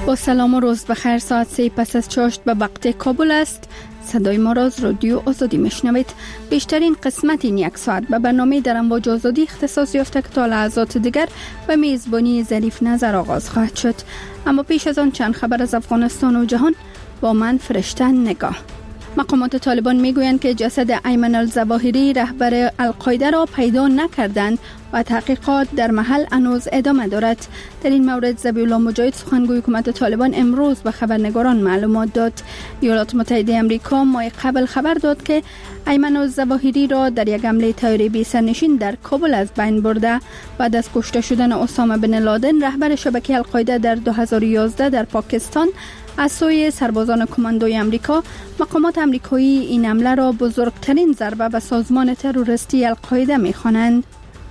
با سلام و روز بخیر. ساعت 3 پس از چاشت به وقت کابل است. صدای ما را از رادیو آزادی میشنوید. بیشترین قسمت این یک ساعت به برنامه در امواج آزادی اختصاص یافته که تا لحظات دیگر به میزبانی ظریف نظر آغاز خواهد شد. اما پیش از آن چند خبر از افغانستان و جهان با من فرشته نگاه. مقامات طالبان میگویند که جسد ایمن الظواهری رهبر القاعده را پیدا نکردند و تحقیقات در محل هنوز ادامه دارد. در این مورد ذبیح الله مجاهد سخنگوی حکومت طالبان امروز به خبرنگاران معلومات داد. ایالات متحده آمریکا ماه قبل خبر داد که ایمن الظواهری را در یک حمله طیاره بی سرنشین در کابل از بین برده. بعد از کشته شدن اسامه بن لادن رهبر شبکه القاعده در 2011 در پاکستان از سوی سربازان کماندوی آمریکا، مقامات آمریکایی این حمله را بزرگترین ضربه به سازمان تروریستی القاعده می‌خوانند.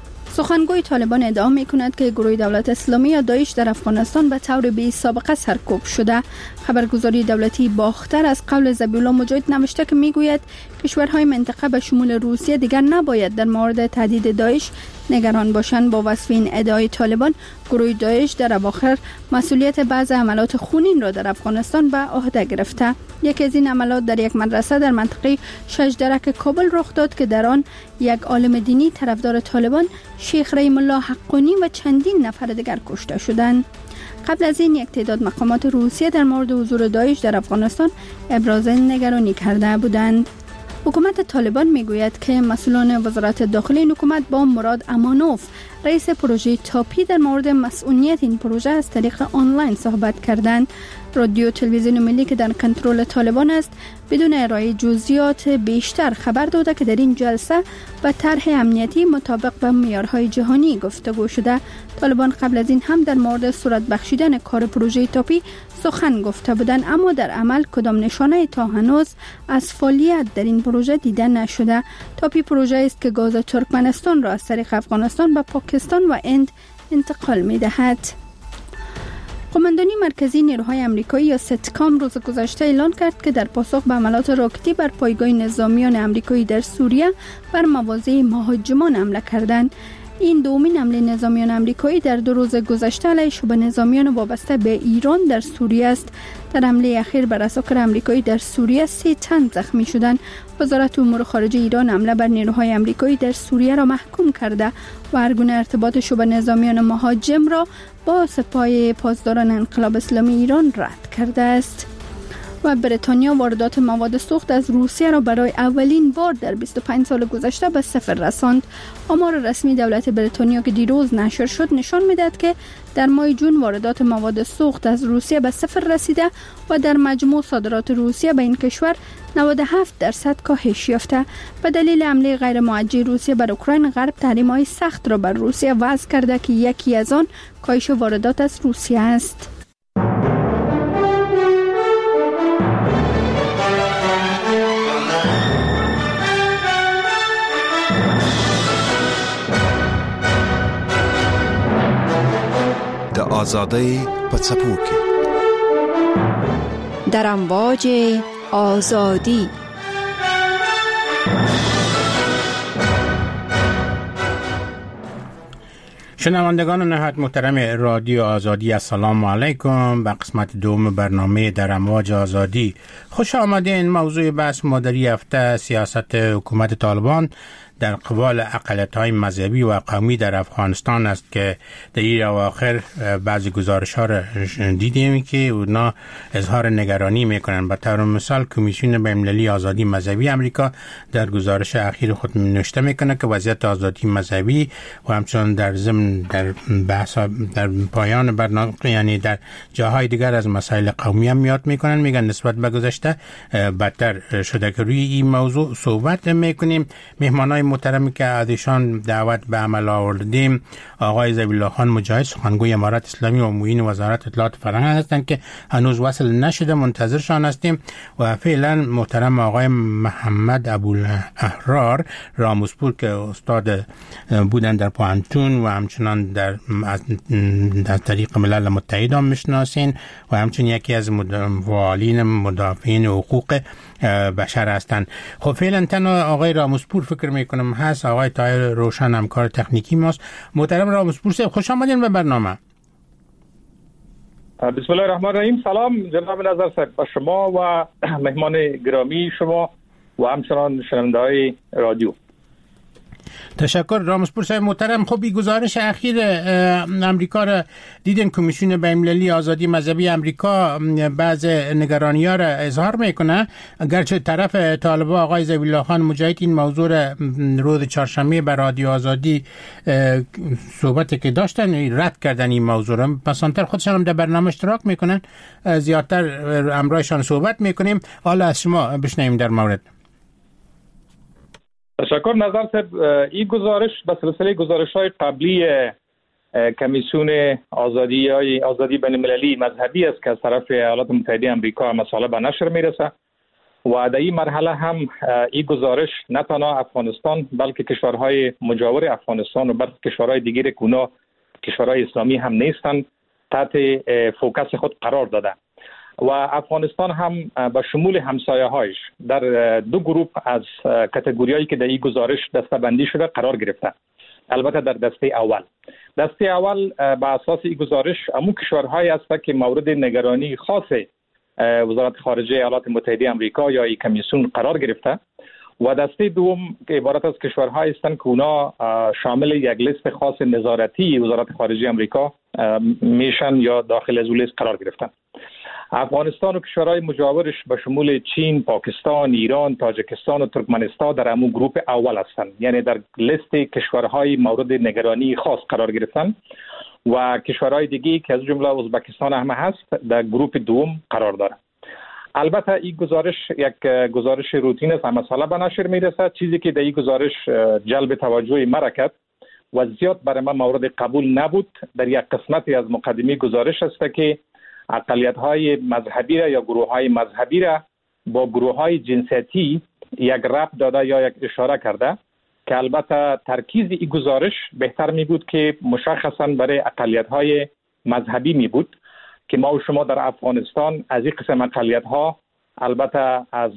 سخنگوی طالبان ادعا می‌کند که گروه دولت اسلامی یا داعش در افغانستان به طور بی سابقه سرکوب شده. خبرگزاری دولتی باختر از قول ذبیح الله مجاهد نوشته که میگوید کشورهای منطقه به شمول روسیه دیگر نباید در مورد تهدید داعش نگران باشند. با وصف این ادعای طالبان، گروه داعش در اواخر مسئولیت بعض عملات خونین را در افغانستان به عهده گرفته. یکی از این عملات در یک مدرسه در منطقه شجدرک کابل رخ داد که در آن یک عالم دینی طرفدار طالبان شیخ رحیم الله حقانی و چندین نفر دیگر کشته شدند. قبل از این یک تعداد مقامات روسیه در مورد حضور داعش در افغانستان ابراز نگرانی کرده بودند. حکومت طالبان میگوید که مسئولان وزارت داخلی این حکومت با مراد امانوف رئیس پروژه تاپی در مورد مسئولیت این پروژه از طریق آنلاین صحبت کردند. رادیو تلویزیون ملی که در کنترل طالبان است بدون ارائه جزئیات بیشتر خبر داده که در این جلسه به طرح امنیتی مطابق با معیارهای جهانی گفتگو شده. طالبان قبل از این هم در مورد صورت بخشیدن کار پروژه تاپی سخن گفته بودند، اما در عمل کدام نشانه تا هنوز از فعالیت در این پروژه دیده نشده. تاپی پروژه است که گاز ترکمنستان را از طریق افغانستان به پاکستان و هند انتقال می‌دهد. قماندانی مرکزی نیروهای آمریکایی یا ستکام روز گذشته اعلام کرد که در پاسخ به حملات راکتی بر پایگاه نظامیان آمریکایی در سوریه بر مواضع مهاجمان حمله کردند. این دومین حمله نظامیان آمریکایی در 2 روز گذشته علیه شبه نظامیان وابسته به ایران در سوریه است. در حمله اخیر بر اساکر آمریکایی در سوریه 3 تن زخمی شدند. وزارت امور خارجه ایران حمله بر نیروهای آمریکایی در سوریه را محکوم کرده و هر گونه ارتباط شبه نظامیان مهاجم را با سپاه پاسداران انقلاب اسلامی ایران رد کرده است. و بریتانیا واردات مواد سوخت از روسیه را برای اولین بار در 25 سال گذشته به صفر رساند. آمار رسمی دولت بریتانیا که دیروز نشر شد نشان می‌دهد که در ماه جون واردات مواد سوخت از روسیه به صفر رسیده و در مجموع صادرات روسیه به این کشور 97% کاهش یافته. به دلیل حمله غیر موجه روسیه بر اوکراین، غرب تحریم‌های سخت را بر روسیه وضع کرده که یکی از آن کاهش واردات از روسیه است. آزادی پڅپوکي در امواج آزادی. شنوندگان نهایت محترم رادیو آزادی، السلام علیکم. به قسمت دوم برنامه در امواج آزادی خوش آمدین. موضوع بحث ما در این هفته سیاست حکومت طالبان در قبال اقلیت‌های مذهبی و قومی در افغانستان است که در این اواخر بعضی گزارش‌ها را دیدیم که اونا اظهار نگرانی میکنن. به طور مثال کمیسیون بین‌المللی آزادی مذهبی آمریکا در گزارش اخیر خود نوشته میکنه که وضعیت آزادی مذهبی و همچنین در ضمن در بحث در پایان برنامه یعنی در جاهای دیگر از مسائل قومی هم یاد میکنن. میگن نسبت به گذشته بدتر شده که روی این موضوع صحبت میکنیم. مهمانای محترمی که ازشان دعوت به عمل آوردیم آقای ذبیح الله خان مجاهد سخنگوی امارت اسلامی و معین وزارت اطلاعات فرهنگ هستند که هنوز وصل نشده، منتظرشان هستیم. و فعلا محترم آقای محمد ابوالاحرار راموسپور که استاد بودن در پوهنتون و همچنان در طریق ملل متحد هم میشناسین و همچنین یکی از فعالین مدافعین حقوق بشر هستند. خب فعلا تنها آقای راموسپور فکر میکنم هست. آقای طاهر روشن همکار تکنیکی ماست. محترم راموسپور صاحب خوش آمدین به برنامه. بسم الله الرحمن الرحیم. سلام جناب نظر صاحب به شما و مهمان گرامی شما و همچنان شنونده‌های رادیو. تشکر رامسپور صاحب محترم. خب این گزارش اخیر امریکا را دیدن، کمیسیون بین‌المللی آزادی مذهبی امریکا بعض نگرانی‌ها را اظهار میکنه، اگرچه طرف طالبان آقای ذبیح خان مجاهد این موضوع را روز چهارشنبه بر رادیو آزادی صحبتی که داشتن رد کردن این موضوع را. پسانتر خودشان هم در برنامه اشتراک میکنن، زیادتر امرایشان صحبت میکنیم. حالا از شما بشنویم در مورد. تشکر نظر صاحب. این گزارش به سلسله گزارش‌های قبلی کمیسیون آزادی بین‌المللی مذهبی است که از طرف ایالات متحده آمریکا مسئله به نشر میرسه و در این مرحله هم این گزارش نه تنها افغانستان بلکه کشورهای مجاور افغانستان و برخی کشورهای دیگر که اونا کشورهای اسلامی هم نیستند تحت فوکس خود قرار داده و افغانستان هم به شمول همسایه‌هایش در دو گروه از کاتگوریایی که در این گزارش دسته‌بندی شده قرار گرفته. البته در دسته اول به اساس این گزارش همون کشورهایی هستند که مورد نگرانی خاص وزارت خارجه ایالات متحده آمریکا یا این کمیسیون قرار گرفته و دسته دوم که عبارت از کشورهایی هستند که اونا شامل یک لیست خاص نظارتی وزارت خارجه آمریکا میشن یا داخل از لیست قرار گرفتن. افغانستان و کشورهای مجاورش به شمول چین، پاکستان، ایران، تاجیکستان و ترکمنستان در همون گروه اول هستند، یعنی در لیست کشورهای مورد نگرانی خاص قرار گرفتن و کشورهای دیگه که از جمله ازبکستان هم هست در گروه دوم قرار داره. البته این گزارش یک گزارش روتین است، مسئله به نشر میرسه. چیزی که در این گزارش جلب توجه مرا کرد و زیاد برای من مورد قبول نبود در یک قسمتی از مقدمه گزارش است که اقلیت‌های مذهبی را یا گروه‌های مذهبی را با گروه‌های جنسیتی یک ربط داده یا یک اشاره کرده که البته ترکیز این گزارش بهتر می بود که مشخصاً برای اقلیت‌های مذهبی می بود که ما و شما در افغانستان از این قسم اقلیت‌ها البته از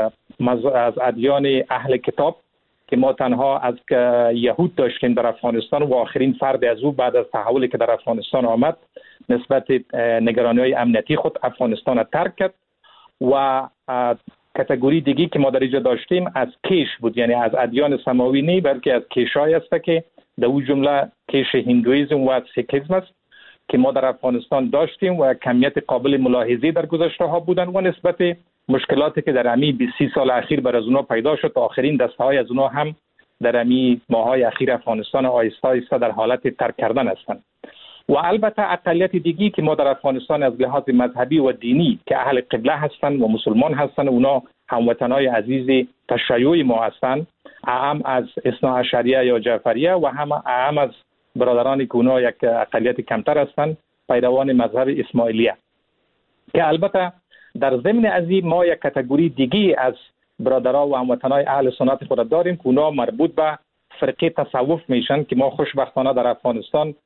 ادیان اهل کتاب که ما تنها از یهود داشتیم در افغانستان و آخرین فرد از او بعد از تحولی که در افغانستان آمد نسبت نگرانی‌های امنیتی خود افغانستان را ترک کرد و کاتگوری دیگی که ما در اینجا داشتیم از کیش بود، یعنی از ادیان سماوی نه بلکه از کیش‌های است که در اون جمله کیش هندویسم و سیکیسم است که ما در افغانستان داشتیم و کمیت قابل ملاحظه در گذشته ها بودن و نسبت مشکلاتی که در امی 20 سال اخیر بر از اونها پیدا شد آخرین دسته‌های از اونها هم در امی ماه‌های اخیر افغانستان آهسته آهسته در حالت ترک کردن هستند. و البته اقلیت دیگی که ما در افغانستان از لحاظ مذهبی و دینی که اهل قبله هستند و مسلمان هستند، اونا هموطنای عزیز تشیع ما هستند، هم از اثنا عشریه یا جعفریه و هم از برادرانی که اونا یک اقلیت کمتر هستند پیروان مذهب اسماعیلیه که البته در ضمن از این ما یک کاتگوری دیگی از برادران و هموطنای اهل سنت خود داریم که اونا مربوط به فرقه تصوف میشن که ما خوشبختانه در افغانستان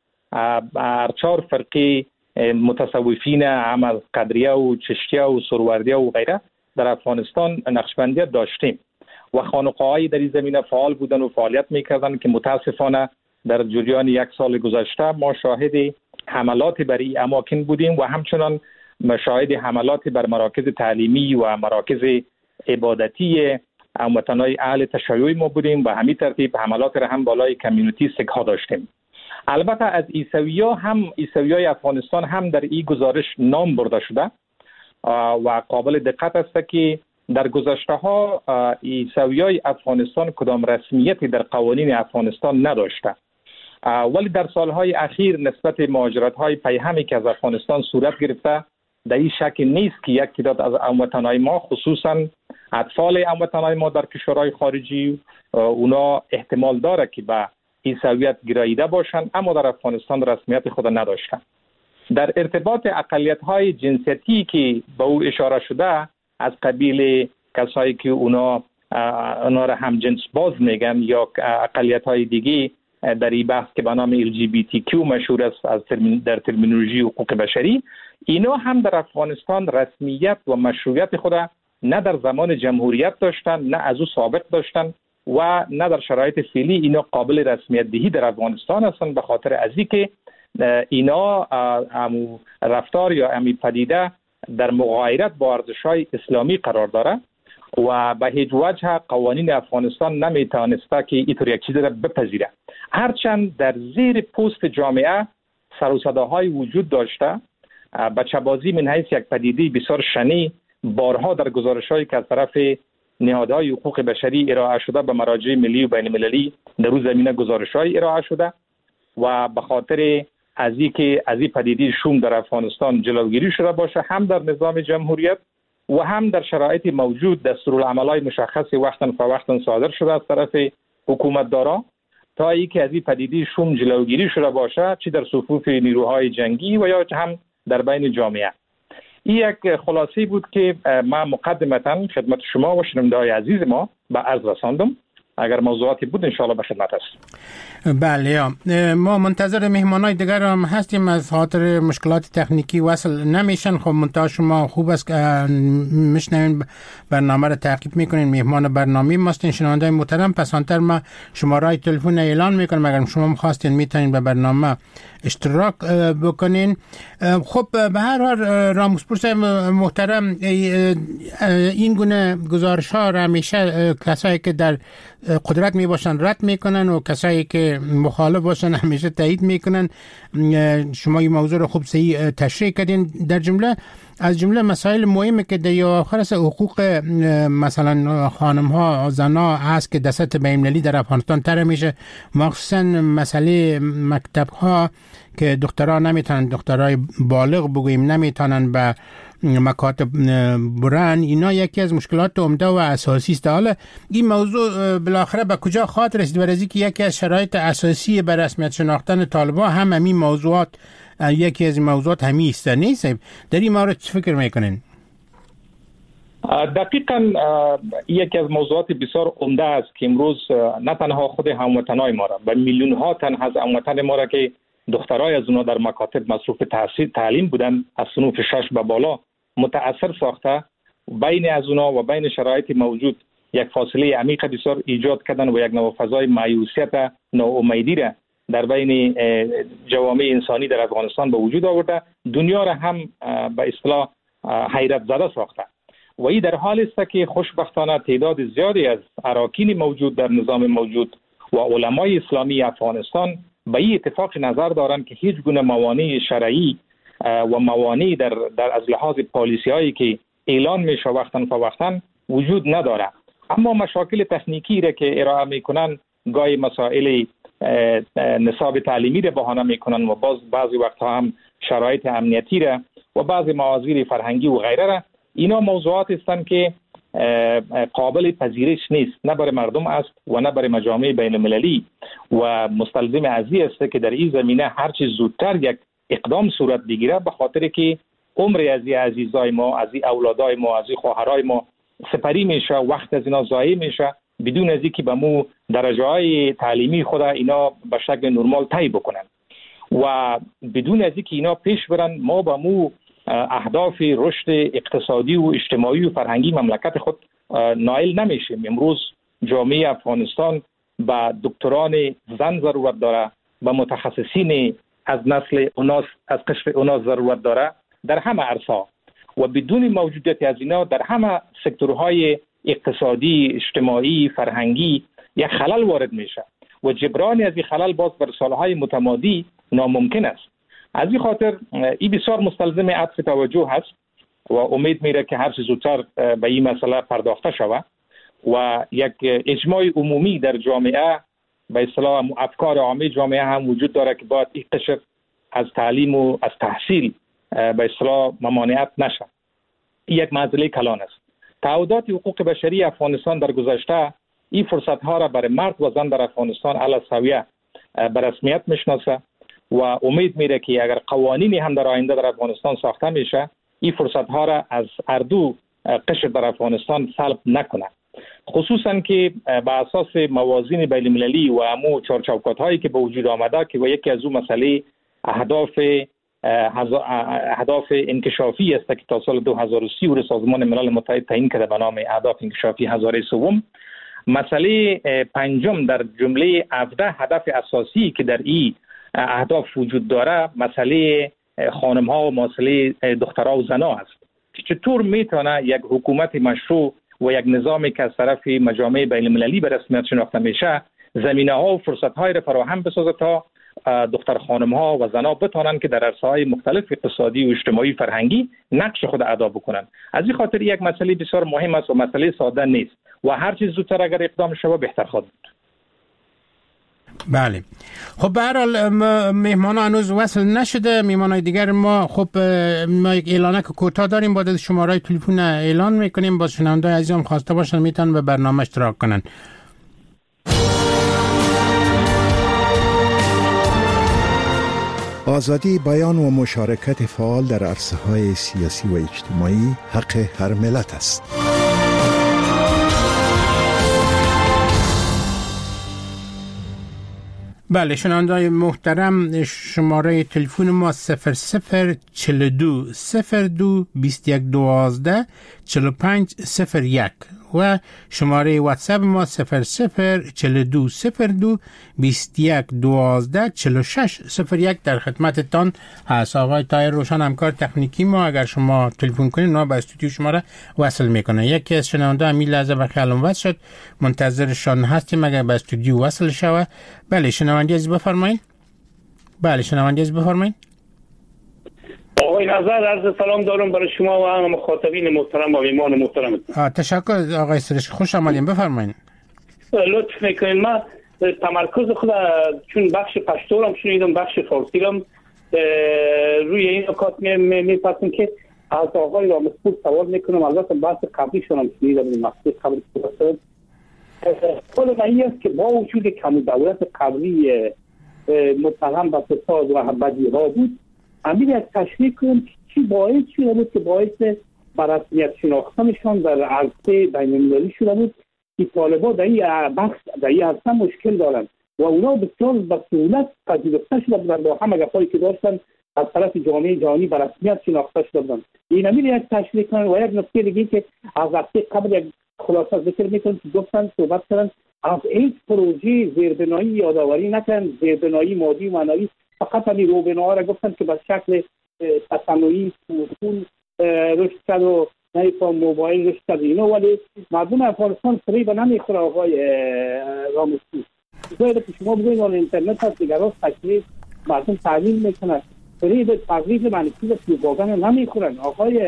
چهار فرقه متصوفین هم از قدریه و چشتیه و سروردیه و غیره در افغانستان نقشبندی داشتیم و خانقاه‌های در این زمینه فعال بودن و فعالیت میکردن که متاسفانه در جریان یک سال گذشته ما شاهد حملات بر این اماکن بودیم و همچنان شاهد حملات بر مراکز تعلیمی و مراکز عبادتی هموطنای اهل تشیع ما بودیم و همین ترتیب حملات را هم بالای کمیونیتی سیک ها داشتیم. البته از عیسویای افغانستان هم در این گزارش نام برده شده و قابل دقت است که در گذشته ها عیسویای افغانستان کدام رسمیتی در قوانین افغانستان نداشته، ولی در سالهای اخیر نسبت مهاجرت‌های پیهمی که از افغانستان صورت گرفته در این شک نیست که یک تعداد از هموطنان ما خصوصا اطفال هموطنان ما در کشورهای خارجی اونا احتمال داره که به عیسویت گراییده باشند اما در افغانستان رسمیت خود نداشتند. در ارتباط اقلیت‌های جنسیتی که به او اشاره شده از قبیل کسایی که اونا را هم جنس باز میگن یا اقلیت‌های دیگه در این بحث که به نام LGBTQ مشهور است در ترمینولوژی حقوق بشری، اینا هم در افغانستان رسمیت و مشروعیت خود نه در زمان جمهوریت داشتن، نه از او سابق داشتن و نه در شرایط فعلی اینا قابل رسمیت دهی در افغانستان هستند به خاطر از اینکه اینا رفتار یا امی پدیده در مغایرت با ارزش‌های اسلامی قرار داره و به هیچ وجه قوانین افغانستان نمیتوانسته که اینطور یک چیز را بپذیره. هرچند در زیر پوست جامعه سر و صداهای وجود داشته، بچه‌بازی من حیث یک پدیده بسیار شنی بارها در گزارش‌هایی که از طرف نهادهای حقوق بشری ارائه شده به مراجع ملی و بین المللی در روز زمینه گزارش‌های ارائه شده و به خاطر از اینکه از این پدیده شوم در افغانستان جلوگیری شده باشه، هم در نظام جمهوریت و هم در شرایط موجود دستورالعمل‌های مشخص وقتاً فوقتاً صادر شده از طرف حکومتدارا تا اینکه از این پدیده شوم جلوگیری شده باشه، چه در صفوف نیروهای جنگی و یا هم در بین جامعه. این یک خلاصه بود که ما مقدمتاً خدمت شما و شنونده‌های عزیز ما به عرض رساندم. اگر موضوعاتی بود انشاءالله به خدمت است. بله، ما منتظر مهمانای دیگر هم هستیم. از خاطر مشکلات تکنیکی وصل نمیشن. خب منتها شما خوب است که میشنوین، برنامه را تعقیب میکنین. مهمان برنامه ماستین شنوندای محترم. پسانتر ما شماره تلفن اعلان میکنم، اگر شما خواستین میتونین به برنامه اشتراک بکنین. خب به هر حال راموسپور صاحب محترم، این گونه گزارش ها را همیشه کسایی که در قدرت می باشن رد میکنن و کسایی که مخالف باشن همیشه تایید میکنن. شما این موضوع رو خوب صحیح تشریح کردین. در از جمله مسائل مهمی که در آخر است حقوق مثلا خانم ها زن ها هست که دست بین‌المللی در افغانستان تر میشه، مخصوصا مسئله مکتب ها که دخترها نمیتونن، دخترای بالغ بگوییم نمیتونن به مکاتب برن. اینا یکی از مشکلات عمده و اساسی است. حالا این موضوع بالاخره به کجا خاطر رسید؟ برای که یکی از شرایط اساسی برای رسمیت شناختن طالبان هم همین موضوعات، یکی از این موضوعات همین است. نیست در این مورد چه فکر میکنین؟ دقیقاً یکی از موضوعات بسیار عمده است که امروز نه تنها خود هموطنای ما را، بلکه میلیون ها تن از هموطن ما را که دخترای از اونها در مکاتب مصروف تعلیم بودن از صنوف 6 به بالا متأثر ساخته، بین از اونها و بین شرایط موجود یک فاصله عمیق بسیار ایجاد کردن و یک نوع فضای مایوسیت، ناامیدی را در بین جوامع انسانی در افغانستان به وجود آورده. دنیا را هم به اصطلاح حیرت زده ساخته و این در حال است که خوشبختانه تعداد زیادی از اراکین موجود در نظام موجود و علمای اسلامی افغانستان به این اتفاق نظر دارند که هیچ گونه موانع شرعی و موانع در از لحاظ پالیسی هایی که اعلان میشه وقتاً فوقتاً وجود نداره، اما مشاکل تکنیکی را که ارائه میکنن گاهی مسائل نصاب تعلیمی را بهانه میکنن و بعضی وقتها هم شرایط امنیتی را و بعضی موازیر فرهنگی و غیره را. اینا موضوعات هستند که قابل پذیرش نیست، نه برای مردم است و نه برای مجامع بین المللی و مستلزم ازی است که در این زمینه هر چیز زودتر یک اقدام صورت بگیره، به خاطر که عمر از این عزیزای ما، از این اولادای ما، از این خواهرای ما سپری میشه، وقت از اینا ضایع میشه بدون از اینکه به مو درجه‌های تعلیمی خود اینا به شکل نرمال طی بکنن و بدون از اینکه اینا پیش برن ما به مو اهداف رشد اقتصادی و اجتماعی و فرهنگی مملکت خود نائل نمیشیم. امروز جامعه افغانستان به دکتران زن ضرورت داره، به متخصصین از نسل اوناس، از قشر اوناس ضرورت داره در همه عرصه و بدون موجودیت از اینا در همه سکتورهای اقتصادی، اجتماعی، فرهنگی یک خلل وارد میشه و جبران از این خلل باز بر سالهای متمادی ناممکن است. از این خاطر این بسیار مستلزم عطف توجه هست و امید میره که هر چه زودتر به این مسئله پرداخته شود و یک اجماع عمومی در جامعه به اصطلاح افکار عامه جامعه هم وجود داره که باید این قشر از تعلیم و از تحصیل به اصطلاح ممانعت نشه. یک معضله کلان است. تعهدات حقوق بشری افغانستان در گذشته این فرصت ها را برای مرد و زن در افغانستان علی سویه به رسمیت میشناسه و امید میره که اگر قوانینی هم در آینده در افغانستان ساخته میشه این فرصت ها را از هر دو قشر در افغانستان سلب نکنه، خصوصا که به اساس موازین بین المللی و امو چارچوبات هایی که به وجود آمده که و یکی از اون مسئله اهداف انکشافی است که تا سال 2030 و سازمان ملل متحد تعیین کرده به نام اهداف انکشافی هزاره سوم. مسئله پنجم در جمله 17 هدف اساسی که در این اهداف وجود داره مسئله خانم ها و مسئله دخترها و زنها است که چطور میتونه یک حکومت مشروع و یک نظامی که از طرف مجامع بین المللی به رسمیت شناخته میشه زمینه ها و فرصت های را فراهم بسازه تا دختر خانم ها و زنها بتونن که در عرصه های مختلف اقتصادی و اجتماعی فرهنگی نقش خود ادا بکنن. از این خاطر یک مسئله بسیار مهم است و مسئله ساده نیست و هر چیز زودتر اگر اقدام شود بهتر خواهد بود. بله. خب به هر حال مهمان هنوز وصل نشده. مهمانای دیگر ما خب ما یک اعلانه که کوتاه داریم با شماره تلفن اعلان میکنیم. با شنوندگان عزیزم خواسته باشن میتونن به برنامه اشتراک کنن. آزادی بیان و مشارکت فعال در عرصه‌های سیاسی و اجتماعی حق هر ملت است. بله شنوندگان محترم، شماره تلفن ما 0042 02 21 12 45 01 و شماره واتساپ ما 0042 02 21 12 46 01 در خدمتتان هست. آقای طاهر روشن همکار تکنیکی ما اگر شما تلفن کنید ما به استودیو شما را وصل میکنه. یکی از شنونده همین لحظه به خیالم وصل شد، منتظرشان هستیم اگر به استودیو وصل شوه. بله شنونده عزیز بفرمایید. بله شنونده عزیز بفرمایید. آقای نظر عرض سلام دارم برای شما و مخاطبین محترم و مهمان محترم. تشکر آقای سرش، خوش آمدین، بفرمایید. لطف میکنین. من تمرکز خود چون بخش پشتو هم شنیدم بخش فارسی هم روی این نکات میپرسم که از آقای رامسپور سوال میکنم. البته بحث قبلیشون هم شنیدم این مقصد قبلی شد. خود من این است که با وجود کم دولت قبلی متهم به فساد و بدیها بود، امیر از تشریح کنم چی باعث شده بود که باعث بررسمیت شناختنشان در عرصه بین المللی شده بود که طالبان در این عرصه مشکل دارند و اونا بسیار به سهولت پذیرفته شده بودند با همه گپایی که داشتن از طرف جامعه جهانی بررسمیت شناخته شده بودند. این امیر از تشریح کنن و یک نکته دیگه که از وقتی قبل یک خلاصه ذکر میکنم که گفتن صحبت کردن از این پروژه زیربنایی یادآوری نکردن، زیربنایی مادی و معنوی، فقط همین روبناها را گفتن که به شکل تصنعی پول رشد کرد و نمیفهم موبایل رشد کرد اینا، ولی مردم افغانستان فریب نمیخوره. آقای رامسپور باید که شما بگوید آن اینترنت هست دیگر راست تشریف مردم تحلیل میکنن، فریب تقریب منفی و سلوباگن نمیخورن. آقای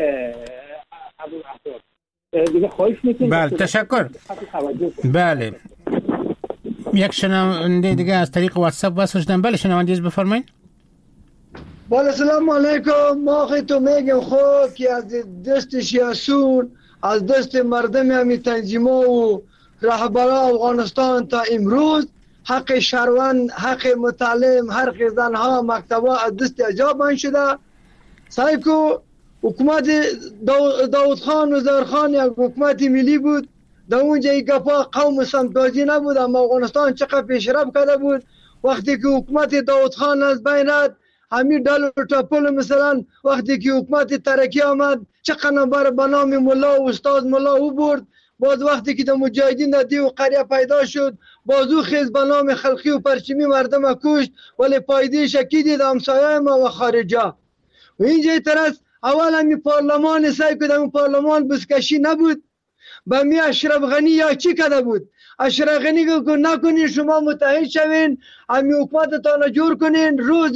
دیگه خواهش میکنم. بله تشکر. بله یک شنونده دیگه از طریق واتساپ وصل شدن. بله شنونده عزیز بفرمایید. بله سلام علیکم. ما خیلی میگم خود که از دست سیاسون از دست مردم همی تنظیما و رهبران افغانستان تا امروز حق شهروند، حق متعلم، حق زنها، مکتبا از دست اجاب شده. سعی کو حکومت داود خان و زهر خان یک حکومت ملی بود، در اونجا یک گپا قوم سمتازی نبود، اما افغانستان چقدر پیشرفت کرده بود. وقتی که حکومت داود خان از بین رفت، همین دل و تپل مثلا وقتی که حکومت ترکی آمد چقدر نمبر به نام ملا و استاد ملا او برد. باز وقتی که در مجاهدین در دیو قریه پیدا شد بازو خیز به نام خلقی و پرچمی مردم کشت، ولی پایده شکی دید همسایه ما و خارجا. و اینجا ترس اول همی پارلمان سعی که در پارلمان بسکشی نبود. با می اشرف غنی یا چی کده بود؟ اشرف غنی که نکنین شما متحد شوین همی حکومتتان جور کنین. روز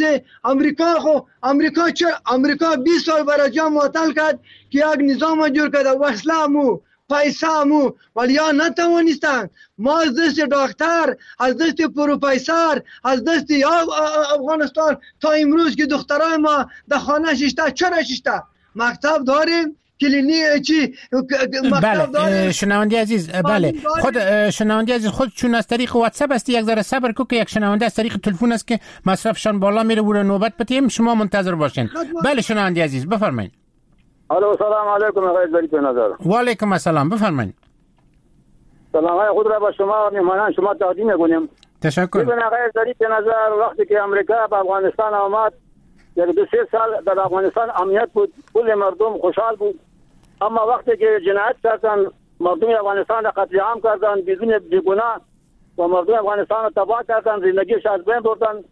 امریکا 20 سال برای جا معطل کرد که یک نظام جور کرده، وصله همو پیسه همو، ولی یا نتوانستن. ما از دست دکتر، از دست پروفیسور، از دست افغانستان تا امروز که دخترای ما در خانه ششته. چرا ششته؟ مکتب داریم، کلینیک چی مکتب داریم. شنونده عزیز بله خود شنونده عزیز خود چون از طریق واتساپ است یک ذره صبر کو که یک شنونده از طریق تلفن است که مصرفشان بالا میره و نوبت بتیم شما منتظر باشین. بله شنونده عزیز بفرمایید. الو سلام علیکم آقای ظریف نظر. و علیکم السلام بفرمایید. سلام خود را با شما و مهمانان شما تقدیم می‌کنیم. تشکر. ببین آقای ظریف نظر وقتی که امریکا به افغانستان آمد در 2-3 سال در افغانستان امنیت بود، کل مردم خوشحال بود، اما وقتی که جنایت کردن مردم افغانستان را قتل عام کردن بدون بیگناه و مردم افغانستان را تباه کردن، زندگیش از بین بردن.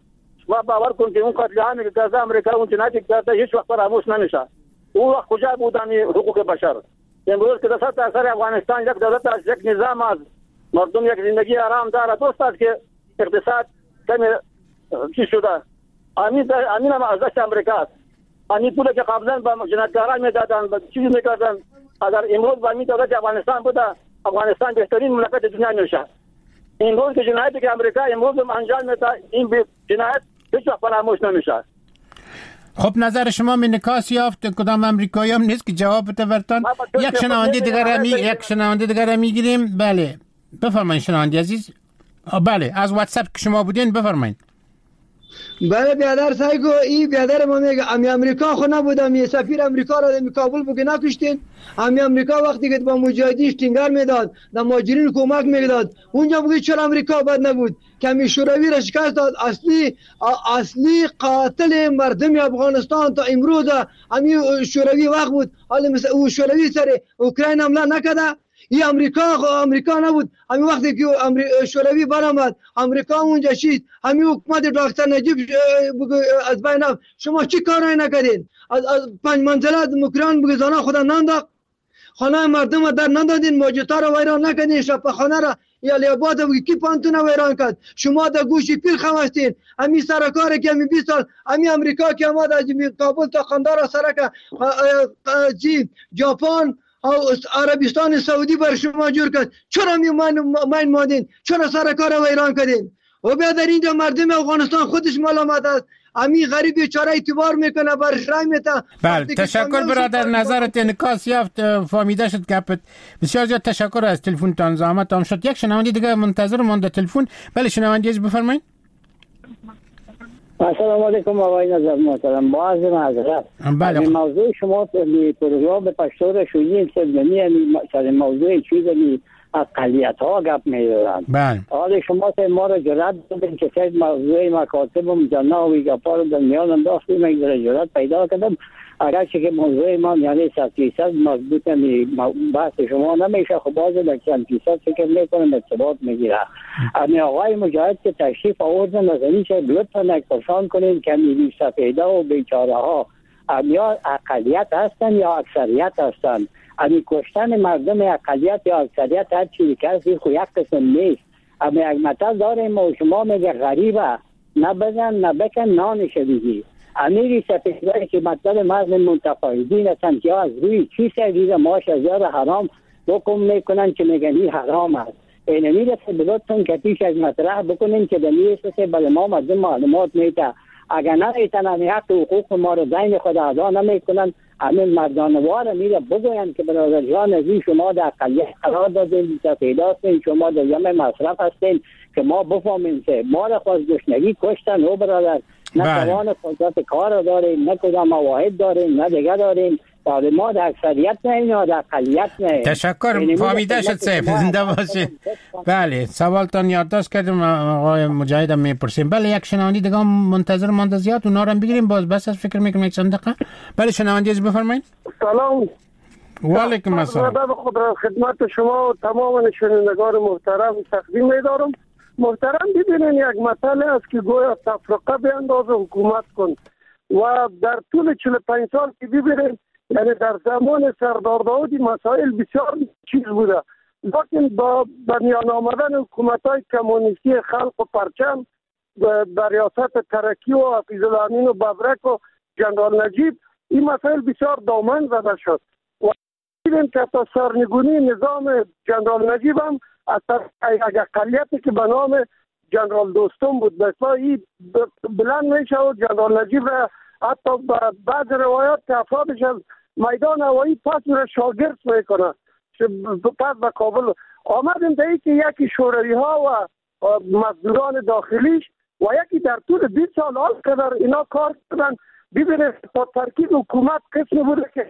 و باور کن که اون قتل عامی که کرده امریکا اون جنایتی کرده هیچ وقت فراموش نمیشه. اون وقت کجا بودن حقوق بشر؟ امروز که دست اثر افغانستان یک دولت است، یک نظام است، مردم یک زندگی آرام داره، درست است که اقتصاد کمی چی شده. امین هم از دست امریکا است. امین پولی که قبلا به جنایتکاران میدادن، به چیزی میکردن، اگر امروز با امین دولت افغانستان بوده، افغانستان بهترین مملکت دنیا میشه. امروز که جنایتی که امریکا امروز انجام میده، این جنایت هیچ وقت فراموش نمیشه. خب نظر شما انعکاس یافت؟ کدام امریکایی هم نیست که جواب بده برتان؟ یک شنونده دیگر میگیریم. بله بفرمایید شنونده عزیز. بله از واتساپ که شما بودین بفرمایید. بله بیادر سایگو، این بیادر ما میگه امی امریکا خو نبودم، سفیر امریکا را در کابل بگه نکشتین. امی امریکا وقتی که با مجاهدین تینگر میداد، در مهاجرین کمک میداد، اونجا بگید چرا امریکا بد نبود که امی شوروی را شکست داد. اصلی قاتل مردم افغانستان تا امروز امی شوروی وقت بود. حالا مثل او شوروی سر اوکراین حمله نکرده، این امریکا نبود. همین وقتی که شوروی برآمد امریکا اونجا شید، همین حکومت دکتر نجیب از بین رفت. شما چی کاری نکردین؟ از 5 منزله مکران بگذارن خدا نانداخت، خانه مردم در ندادین، موجودات را ویران نکردین، شفاخانه را یا لیاباد کی پانتون ویران کرد. شما در گوشی پیر خواستین. همین سرکار که همین 20 سال همین امریکا که آمد از کابل تا قندهار سرک ژاپن عربستان سعودی بر شما جور کرد، چرا من مادین؟ چرا سرکار ویران کردین؟ و بعد در اینجا مردم افغانستان خودش ملامت است. امی غریب بیچاره اعتبار میکنه برش رای میته. بله تشکر برادر، نظرت انعکاس یافت، فهمیده شد گپت. بسیار زیاد تشکر از تلفن زحمت تام شد. یک شنونده دیگه منتظر مونده تلفن. بله شنونده عزیز بفرمایید. السلام علیکم آقای نظر محترم، باز معذرت. بله موضوع شما پروگرام به پشتور شویی سر موضوع چیزی اقلیت ها گپ می‌زدن. بله. حالا شما ما را جرأت دادین که سر موضوع مکاتب جنا و گپا رو در میان انداختیم، من جرأت پیدا کردم. اگرچه که موضوع ما یعنی 100% مربوط به بحث شما نمیشه، خب باز در 100% فکر میکنم ارتباط میگیره. امی آقای مجاهد که تشریف آوردن از این چه لطفا نکشان کنین که میلی سفیده و بیچاره ها یا اقلیت هستن یا اکثریت هستن. امی کشتن مردم اقلیت یا اکثریت هر چیزی که هستی خو یک قسم نیست. امی یک مطل داریم و شما میگه غریبه نبزن نبکن نانشه دیگی. امیری سپیدهایی که مطلب مردم منتقایدین هستن که از روی چی سگیده ماش از یاد حرام بکن میکنن که میگن این حرام است. این امیر سبیلتون که پیش از مطرح بکنین که دلیل سه بل ما مردم معلومات میده. اگر نمیتن امی حق حقوق ما رو دین خود ادا نمیکنن، امی مردانوار میره بگوین که برادر جان ازی شما در اقلیت قرار دادین، سپیده هستین، شما در یمه مصرف هستین که ما بفهمیم که ما را خواست دشنگی کشتن و برادر نه توان قدرت کار داریم، نه کدام مواهب داریم، نه دیگه داریم. بعد ما در اکثریت نه یا در اقلیت نه. تشکر، فهمیده شد سیف، زنده باشید. بله سوالتان یادداشت کردم آقای مجاهد هم میپرسیم. بله یک شنونده دیگه منتظر مانده زیاد، اونا رو هم بگیریم باز بس از فکر میکنم یک چند دقیقه. بله شنونده از بفرمایید. سلام. و علیکم السلام. خود خدمت شما و تمام شنوندگان محترم تقدیم می‌دارم. محترم ببینین یک مسئله است که گویا تفرقه بیندازه حکومت کن و در طول 45 سال که ببینین یعنی در زمان سردار داود مسائل بسیار چیز بوده، لیکن با بنیان آمدن حکومت‌های کمونیستی خلق و پرچم در ریاست ترکی و حفیظ الامین و ببرک و جنرال نجیب این مسائل بسیار دامن زده شد و دیدیم که تا سرنگونی نظام جنرال نجیب هم از اقلیتی که به نام جنرال دوستم بود بسایی بلند میشه و جنرال نجیب را حتی بعض روایات که افرادش از میدان هوایی پس را شاگرد میکنه. پس به کابل آمدیم در که یکی شوروی ها و مزدوران داخلیش و یکی در طول 20 سال حال قدر اینا کار کردن. ببینید تا ترکیب حکومت قسمی بوده که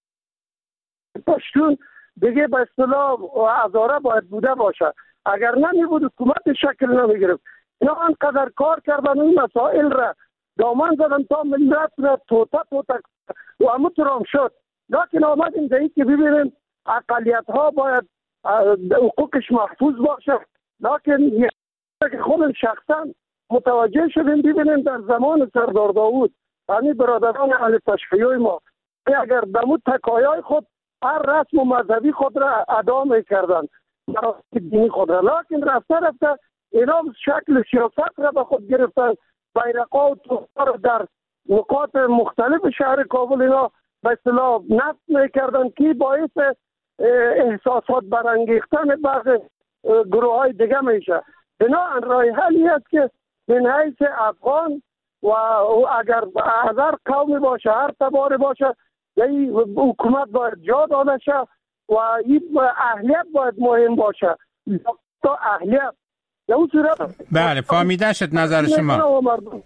پشتون دیگه به اصطلاح هزاره باید بوده باشه، اگر نمی بود حکومت شکل نمی گرفت. اینا انقدر کار کردن این مسائل را دامن زدن تا ملت را توتا و همونطور هم شد. لیکن آمدیم دیگه که ببینیم اقلیت ها باید حقوقش محفوظ باشه، لیکن که خود شخصا متوجه شدیم ببینیم در زمان سردار داوود همین برادران اهل تشیع ما اگر دمو تکایای خود هر رسم و مذهبی خود را ادا میکردن مراسم دینی خود را، لکن رفته اینا شکل سیاست را به خود گرفتن. بیرق‌ها و توپ‌ها را در نقاط مختلف شهر کابل اینا به اصطلاح نصب میکردن که باعث احساسات برانگیختن بعض گروه های دیگه میشه. بنابراین راه حلی است که من حیث افغان و اگر هر قومی باشه هر تباری باشه این حکومت باید جا داده شه و این اهلیت باید مهم باشه تا اهلیت. بله فهمیده شد نظر شما.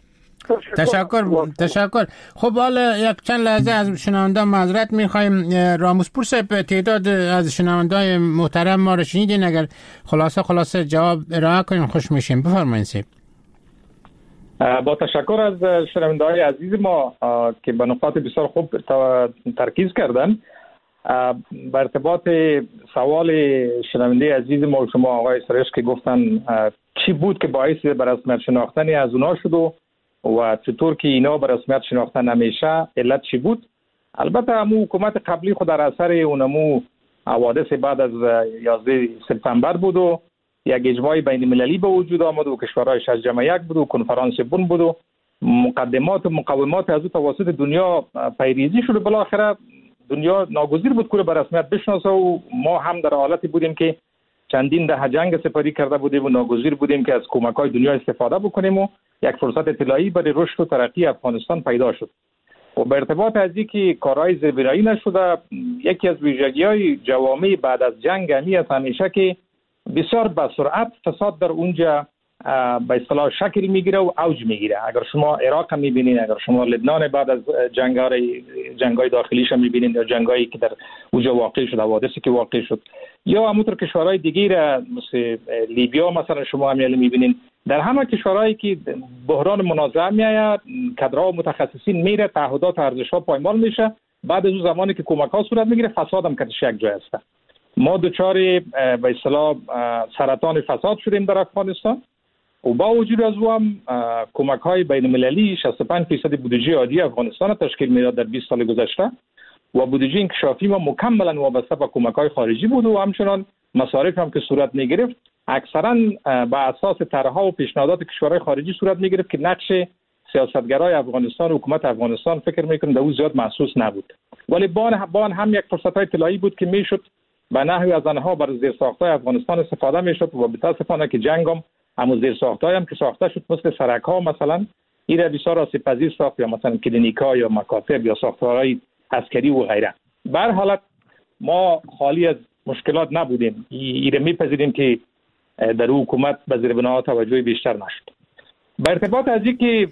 تشکر. خب حالا یک چند لحظه از شنونده معذرت میخوایم. راموسپور صاحب تعداد از شنونده محترم ما رو شنیدین، اگر خلاصه جواب ارائه کنین خوش میشیم. بفرمایید صاحب. با تشکر از شنونده های عزیز ما که به نقاط بسیار خوب ترکیز کردن. به ارتباط سوال شنونده عزیز ما شما آقای سرش که گفتن چی بود که باعث به رسمیت شناختن از اونا شد و چطور که اینا به رسمیت شناخته نمیشه، علت چی بود؟ البته همون حکومت قبلی خود در اثر اونمو حوادث بعد از 11 سپتامبر بود و یک اجماع بین المللی به وجود آمد و کشورهای 6 جمع 1 بود و کنفرانس بن بود و مقدمات و مقومات از توسط دنیا پیریزی شد. بالاخره دنیا ناگزیر بود که به رسمیت بشناسه و ما هم در حالتی بودیم که چندین دهه جنگ سپری کرده بودیم و ناگزیر بودیم که از کمک‌های دنیا استفاده بکنیم و یک فرصت طلایی برای رشد و ترقی افغانستان پیدا شد. و به ارتباط از اینکه کارهای زیربنایی نشده، یکی از ویژگی‌های جوامع بعد از جنگ همیشه که بسیار به سرعت فساد در اونجا به اصطلاح شکل میگیره و اوج میگیره. اگر شما عراق میبینید، اگر شما لبنان بعد از جنگ‌های داخلیش میبینید یا جنگایی که در اونجا واقع شد، حوادثی که واقع شد، یا همونطور کشورهای دیگه را مثل لیبیا مثلا شما همین میبینید، در همه کشورهایی که بحران منازعه میاد، کادرها و متخصصین میره، تعهدات و ارزش‌ها پایمال میشه، بعد از اون زمانی که کمک‌ها صورت میگیره فساد هم کتش یک جای است. ما دچار به اصطلاح سرطان فساد شدیم در افغانستان و با وجود از او هم کمک‌های بین‌المللی 65% بودجه عادی افغانستان تشکیل میداد در 20 سال گذشته و بودجه انکشافی ما مکملا وابسته به کمک‌های خارجی بود و همچنان مصارف هم که صورت می‌گرفت اکثرا به اساس طرح‌ها و پیشنهادات کشورهای خارجی صورت می‌گرفت که نقش سیاستگرای افغانستان و حکومت افغانستان فکر می‌کنم در او زیاد محسوس نبود. ولی بان هم یک فرصت‌های طلایی بود که میشد به نحوی از آنها بر زیرساخت‌های افغانستان استفاده میشد و متأسفانه که جنگ هم زیرساخت‌هایی هم که ساخته شد مثل سرک‌ها مثلا این بسیار آسیب‌پذیر ساخت، یا مثلا کلینیک‌ها یا مکاتب یا ساختارهای عسکری و غیره. به هر حالت ما خالی از مشکلات نبودیم. این میپذیریم که در حکومت به زیربناها توجه بیشتر نشد. به ارتباط از اینکه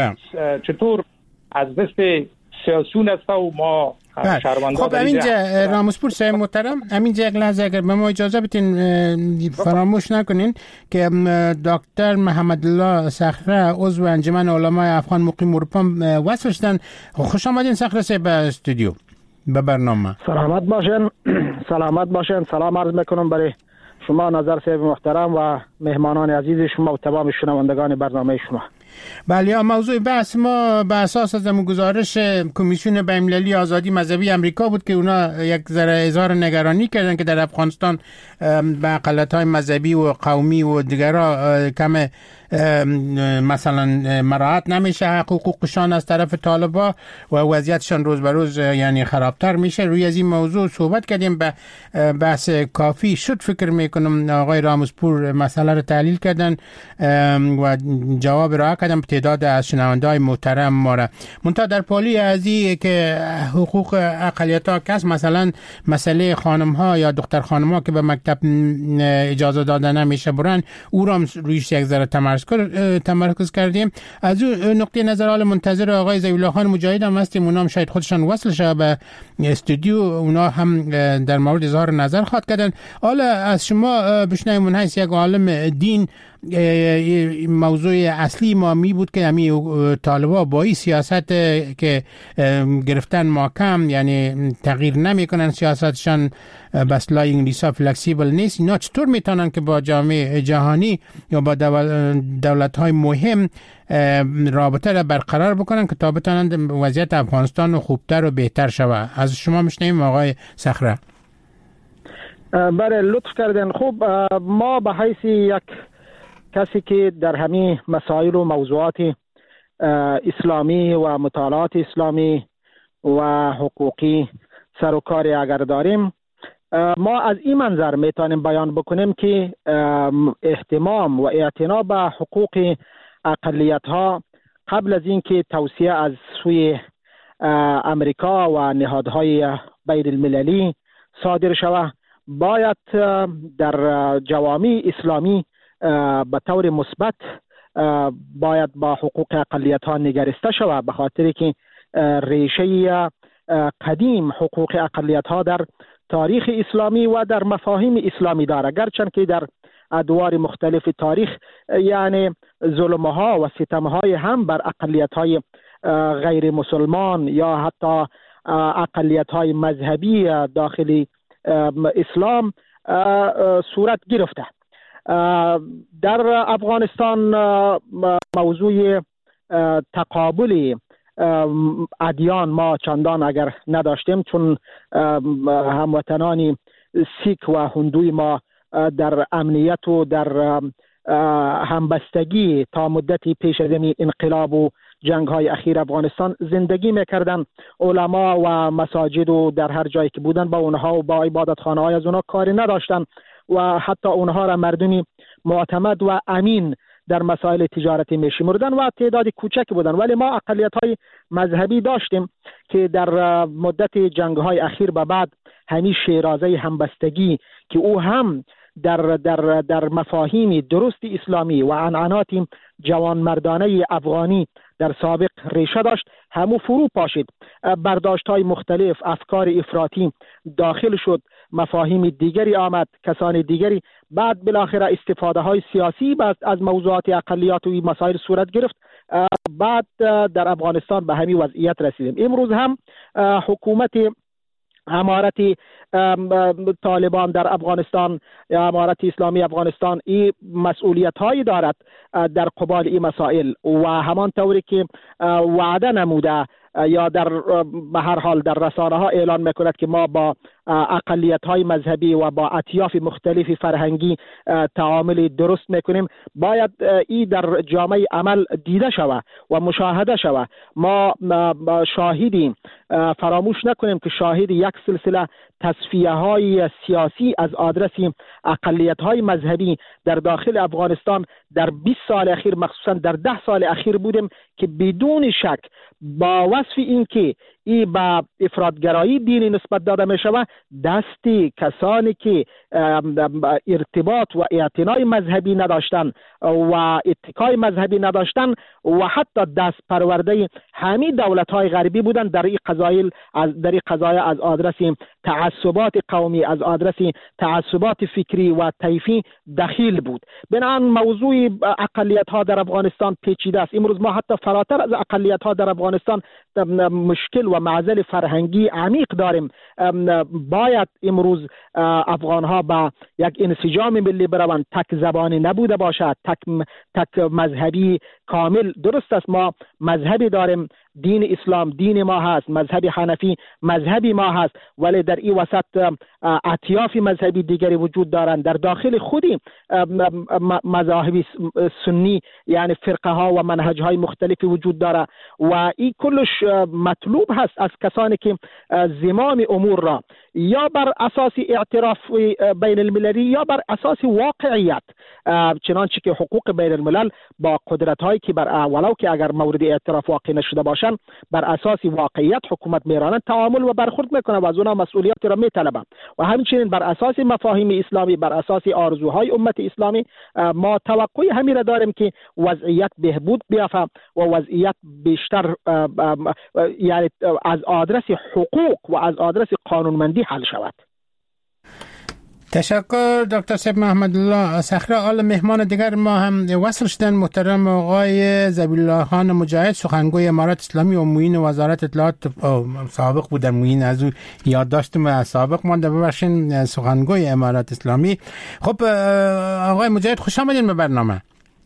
چطور از دست سیاسیون است و ما خب همینجا راموسپور صاحب محترم، همینجا یک لحظه اگر به ما اجازه بدین فراموش نکنین که دکتر محمد الله صخره عضو انجمن علمای افغان مقیم اروپا وصل شدن. خوش آمدین صخره صاحب به استودیو به برنامه. سلامت باشین. سلام عرض میکنم برای شما نظر صاحب محترم و مهمانان عزیز شما و تمام شنوندگان برنامه شما. بله، موضوع بحث ما به اساس از گزارش کمیسیون بین‌المللی آزادی مذهبی امریکا بود که اونا یک ذره اظهار نگرانی کردن که در افغانستان به اقلیت‌های مذهبی و قومی و دیگرها کم مثلا مراعات نمیشه حقوقشان از طرف طالبا و وضعیتشان روز به روز یعنی خرابتر میشه. روی از این موضوع صحبت کردیم، به بحث کافی شد فکر میکنم. آقای راموسپور مسئله رو تحلیل کردن و جواب را کردن. تعداد از شنونده‌های محترم ما را منتها در پالی ازی که حقوق اقلیت‌ها کس مثلا مسئله خانم‌ها یا دختر خانم‌ها که به مکتب اجازه داده نمیشه برن، او را رویش یک ذره تمرکز کردیم. از اون نقطه نظر حال منتظر آقای ضیاءالله خان مجاهد هم هستیم. اونا هم شاید خودشان وصل شه به استودیو، اونا هم در مورد اظهار نظر خواهد کردن. حالا از شما بشنویم من حیث یک عالم دین موضوع اصلی ما می بود که همین طالبا با این سیاست که گرفتن محکم، یعنی تغییر نمی کنن سیاستشان، بس لا انگلیسا فلکسیبل نیست، اینا چطور میتونن که با جامعه جهانی یا با دولت های مهم رابطه را برقرار بکنن که تا بتونن وضعیت افغانستان خوبتر و بهتر شود؟ از شما میشنیم آقای صخره. بله، لطف کردن. خوب، ما به حیث یک کسی که در همین مسائل و موضوعات اسلامی و مطالعات اسلامی و حقوقی سر و کاری اگر داریم، ما از این منظر میتونیم بیان بکنیم که اهتمام و اعتنا به حقوق اقلیت ها قبل از اینکه توصیه از سوی امریکا و نهادهای بین المللی صادر شود، باید در جوامع اسلامی به طور مثبت باید با حقوق اقلیت ها نگریسته شود، به خاطر که ریشه قدیم حقوق اقلیت ها در تاریخ اسلامی و در مفاهیم اسلامی داره، گرچند که در ادوار مختلف تاریخ یعنی ظلمها و ستمهای هم بر اقلیت های غیر مسلمان یا حتی اقلیت های مذهبی داخل اسلام صورت گرفته. در افغانستان موضوع تقابل ادیان ما چندان اگر نداشتیم، چون هموطنان سیک و هندوی ما در امنیت و در همبستگی تا مدتی پیش از انقلاب و جنگ های اخیر افغانستان زندگی میکردن. علما و مساجد و در هر جایی که بودن با اونها و با عبادت خانه های از اونها کاری نداشتن و حتی اونها را مردمی معتمد و امین در مسائل تجارتی میشمردن و تعداد کوچک بودن. ولی ما اقلیت های مذهبی داشتیم که در مدت جنگ های اخیر به بعد همین شیرازه همبستگی که او هم در مفاهیم درست اسلامی و عنعنات جوانمردانه افغانی در سابق ریشه داشت، همو فرو پاشید. برداشت های مختلف، افکار افراطی داخل شد، مفاهیم دیگری آمد، کسان دیگری، بعد بالاخره استفاده های سیاسی از موضوعات اقلیت و مسائل صورت گرفت. بعد در افغانستان به همین وضعیت رسیدیم. امروز هم حکومت امارت طالبان در افغانستان یا امارت اسلامی افغانستان این مسئولیت هایی دارد در قبال این مسائل و همان طوری که وعده نموده یا به هر حال در رسانه ها اعلان میکند که ما با اقلیت های مذهبی و با اطیاف مختلف فرهنگی تعامل درست میکنیم، باید این در جامعه عمل دیده شود و مشاهده شود. ما شاهدیم، فراموش نکنیم که شاهد یک سلسله تصفیه های سیاسی از آدرس اقلیت های مذهبی در داخل افغانستان در 20 سال اخیر، مخصوصا در 10 سال اخیر بودیم که بدون شک با وصف این که این با افراطگرایی دینی نسبت داده می شود، دستی کسانی که ارتباط و اعتنای مذهبی نداشتن و اتکای مذهبی نداشتن و حتی دست پرورده همین دولت های غربی بودن در این قضایا از آدرس تعصبات قومی، از آدرس تعصبات فکری و طایفی دخیل بود. بنابراین موضوع اقلیت ها در افغانستان پیچیده است. امروز ما حتی فراتر از اقلیت ها در افغانستان مشکل و معضل فرهنگی عمیق داریم. باید امروز افغان ها با یک انسجام ملی بروند، تک زبانی نبوده باشد، تک مذهبی کامل. درست است ما مذهبی داریم، دین اسلام دین ما هست، مذهب حنفی مذهبی ما هست، ولی در این وسط اطیاف مذهبی دیگری وجود دارند. در داخل خودی مذاهب سنی یعنی فرقه ها و منهج های مختلفی وجود داره و این کلش مطلوب هست از کسانی که زمام امور را یا بر اساس اعتراف بین المللی یا بر اساس واقعیت، چنانچه که حقوق بین الملل با قدرت هایی که ولو که اگر مورد اعتراف واقع نشده باشند بر اساس واقعیت حکومت میرانند تعامل و برخورد میکنه و از اونها مسئولیت را میطلبند و همچنین بر اساس مفاهیم اسلامی، بر اساس آرزوهای امت اسلامی ما توقع همین را داریم که وضعیت بهبود بیافته و وضعیت بیشتر یعنی از آدرس حقوق و از آدرس قانونمندی حل شود. تشکر دکتر سیب محمد الله صخره. آل مهمان دیگر ما هم وصل شدن. محترم آقای ذبیحالله خان مجاهد، سخنگوی امارت اسلامی و معین وزارت اطلاعات سابق بودن. معین از او یادداشتم سابق مانده، ببخشید، سخنگوی امارت اسلامی. خب آقای مجاهد خوش آمدین به برنامه.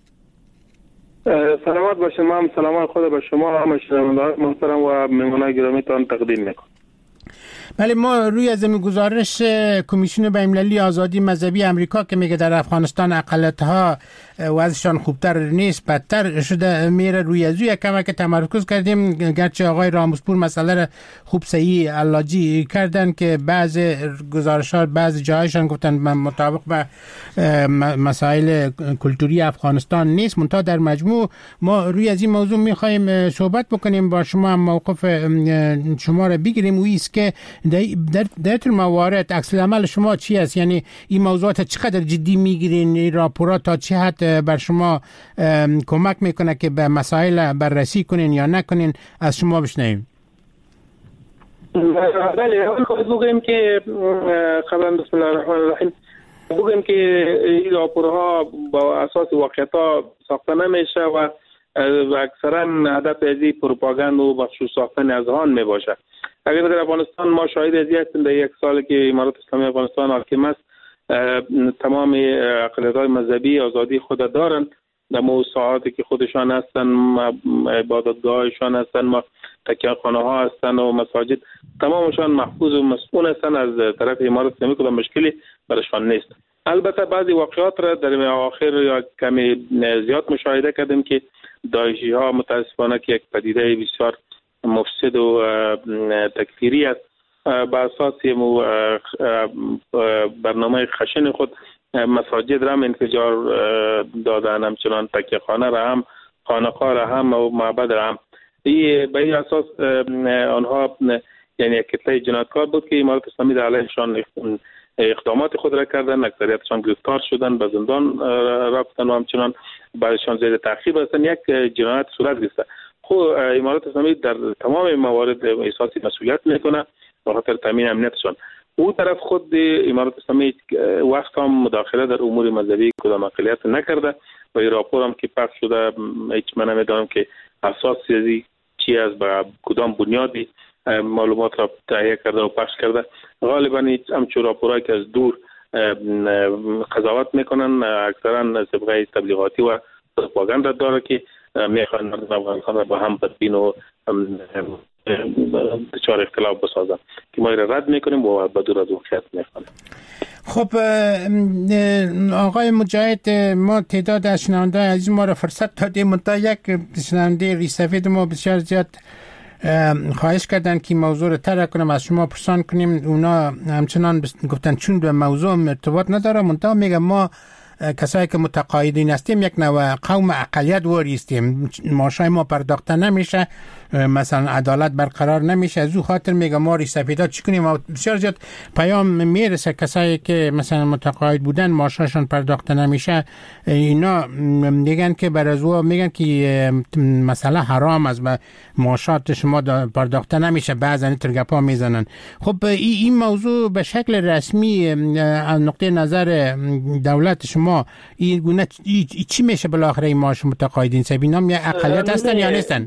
سلامت باشید. ما هم سلامت خود به شما هم شنوندگان محترم و مهمانان گرامیتان تقدیم میکنم. بله، ما روی از گزارش کمیسیون بین‌المللی آزادی مذهبی امریکا که میگه در افغانستان اقلیت‌ها وضعشان خوبتر نیست، بدتر شده میره، روی از یک تمرکز کردیم. گرچه آقای راموسپور مسئله را خوب صحیح علاجی کردن که بعض گزارش‌ها بعض جایشان گفتن مطابق با مسائل کلتوری افغانستان نیست. منتها در مجموع ما روی از این موضوع می‌خوایم صحبت بکنیم، با شما هم موقف شما را بگیریم. و است که در طول موارد عکس العمل شما چی است؟ یعنی این موضوعات چقدر جدی میگیرین؟ این راپورات تا چه حد بر شما کمک میکنه که به مسائل بررسی کنین یا نکنین؟ از شما بشنویم. بله، اول خود بگویم که قبلا بسم الله الرحمن الرحیم بگویم که این راپورها با اساس واقعیت‌ها ساخته نمیشه و اکثرا هدف از پروپاگاند و بخشوش ساختن اذهان میباشه. اگر در افغانستان ما شاهد از هستیم، در یک سال که امارت اسلامی افغانستان حاکم است، تمام اقلیت‌های مذهبی آزادی خود دارند. در موسعاتی که خودشان هستن، عبادتگاهشان هستن، تکیه‌خانه ها هستن و مساجد، تمامشان محفوظ و مسئول هستن از طرف امارت اسلامی. کدام مشکلی برشان نیست. البته بعضی واقعات را در آخر یا کمی زیاد مشاهده کردیم که داعشی ها متاسفانه که یک پدیده بسیار مفسد و تکفیری است، با اساس برنامه خشن خود مساجد را هم انفجار دادن، همچنان تکیه خانه را هم، خانقاه را هم و معبد را هم. به این اساس آنها یعنی یک کتله جنایتکار بود که امارت اسلامی در علیهشان اقدامات خود را کردن. اکثریتشان گرفتار شدن، به زندان رفتن و همچنان بعضشان زیر تعقیب هستن. یک جنایت صورت گرفته. خب امارت اسلامی در تمام موارد احساس مسئولیت میکنه به خاطر تامین امنیتشان. او طرف خود امارت اسلامی وقت هم مداخله در امور مذهبی کدام اقلیت نکرده و این راپور هم که پخش شده هیچ من نمیدانم که اساس چی است، با کدام بنیادی معلومات را تهیه کرده و پخش کرده. غالبا همچون راپورایی که از دور قضاوت میکنن، اکثرا سابقه تبلیغاتی و پروپاگاندا داره که میخوان مردم افغانستان را با هم بدبین و دچار اختلاف بسازن که ما را رد میکنیم و بدون از واقعیت میخوانیم. خب آقای مجاهد، ما تعداد از شنونده عزیز ما را فرصت دادیم، منتها یک شنونده ریسفید ما بسیار زیاد خواهش کردن که موضوع رو طرح کنم، از شما پرسان کنیم. اونا همچنان گفتن چون به موضوع ارتباط نداره، منتها میگم ما کسایی که متقاعدین هستیم یک نوع قوم اقلیت واریستیم، معاشای ما پرداخته نمیشه، مثلا عدالت برقرار نمیشه. از او خاطر میگم ما ریسفیدا چی کنیم؟ بسیار زیاد پیام میرسه کسایی که مثلا متقاعد بودن معاششون پرداخته نمیشه، اینا میگن که برازو میگن که مسئله حرام از معاشات شما پرداخته نمیشه، بعضن ترگپا میزنن. خب این موضوع به شکل رسمی از نقطه نظر دولت شما این گونه چی میشه بالاخره؟ این معاش متقاعدین سبینام یا اقلیت هستن یا نیستن؟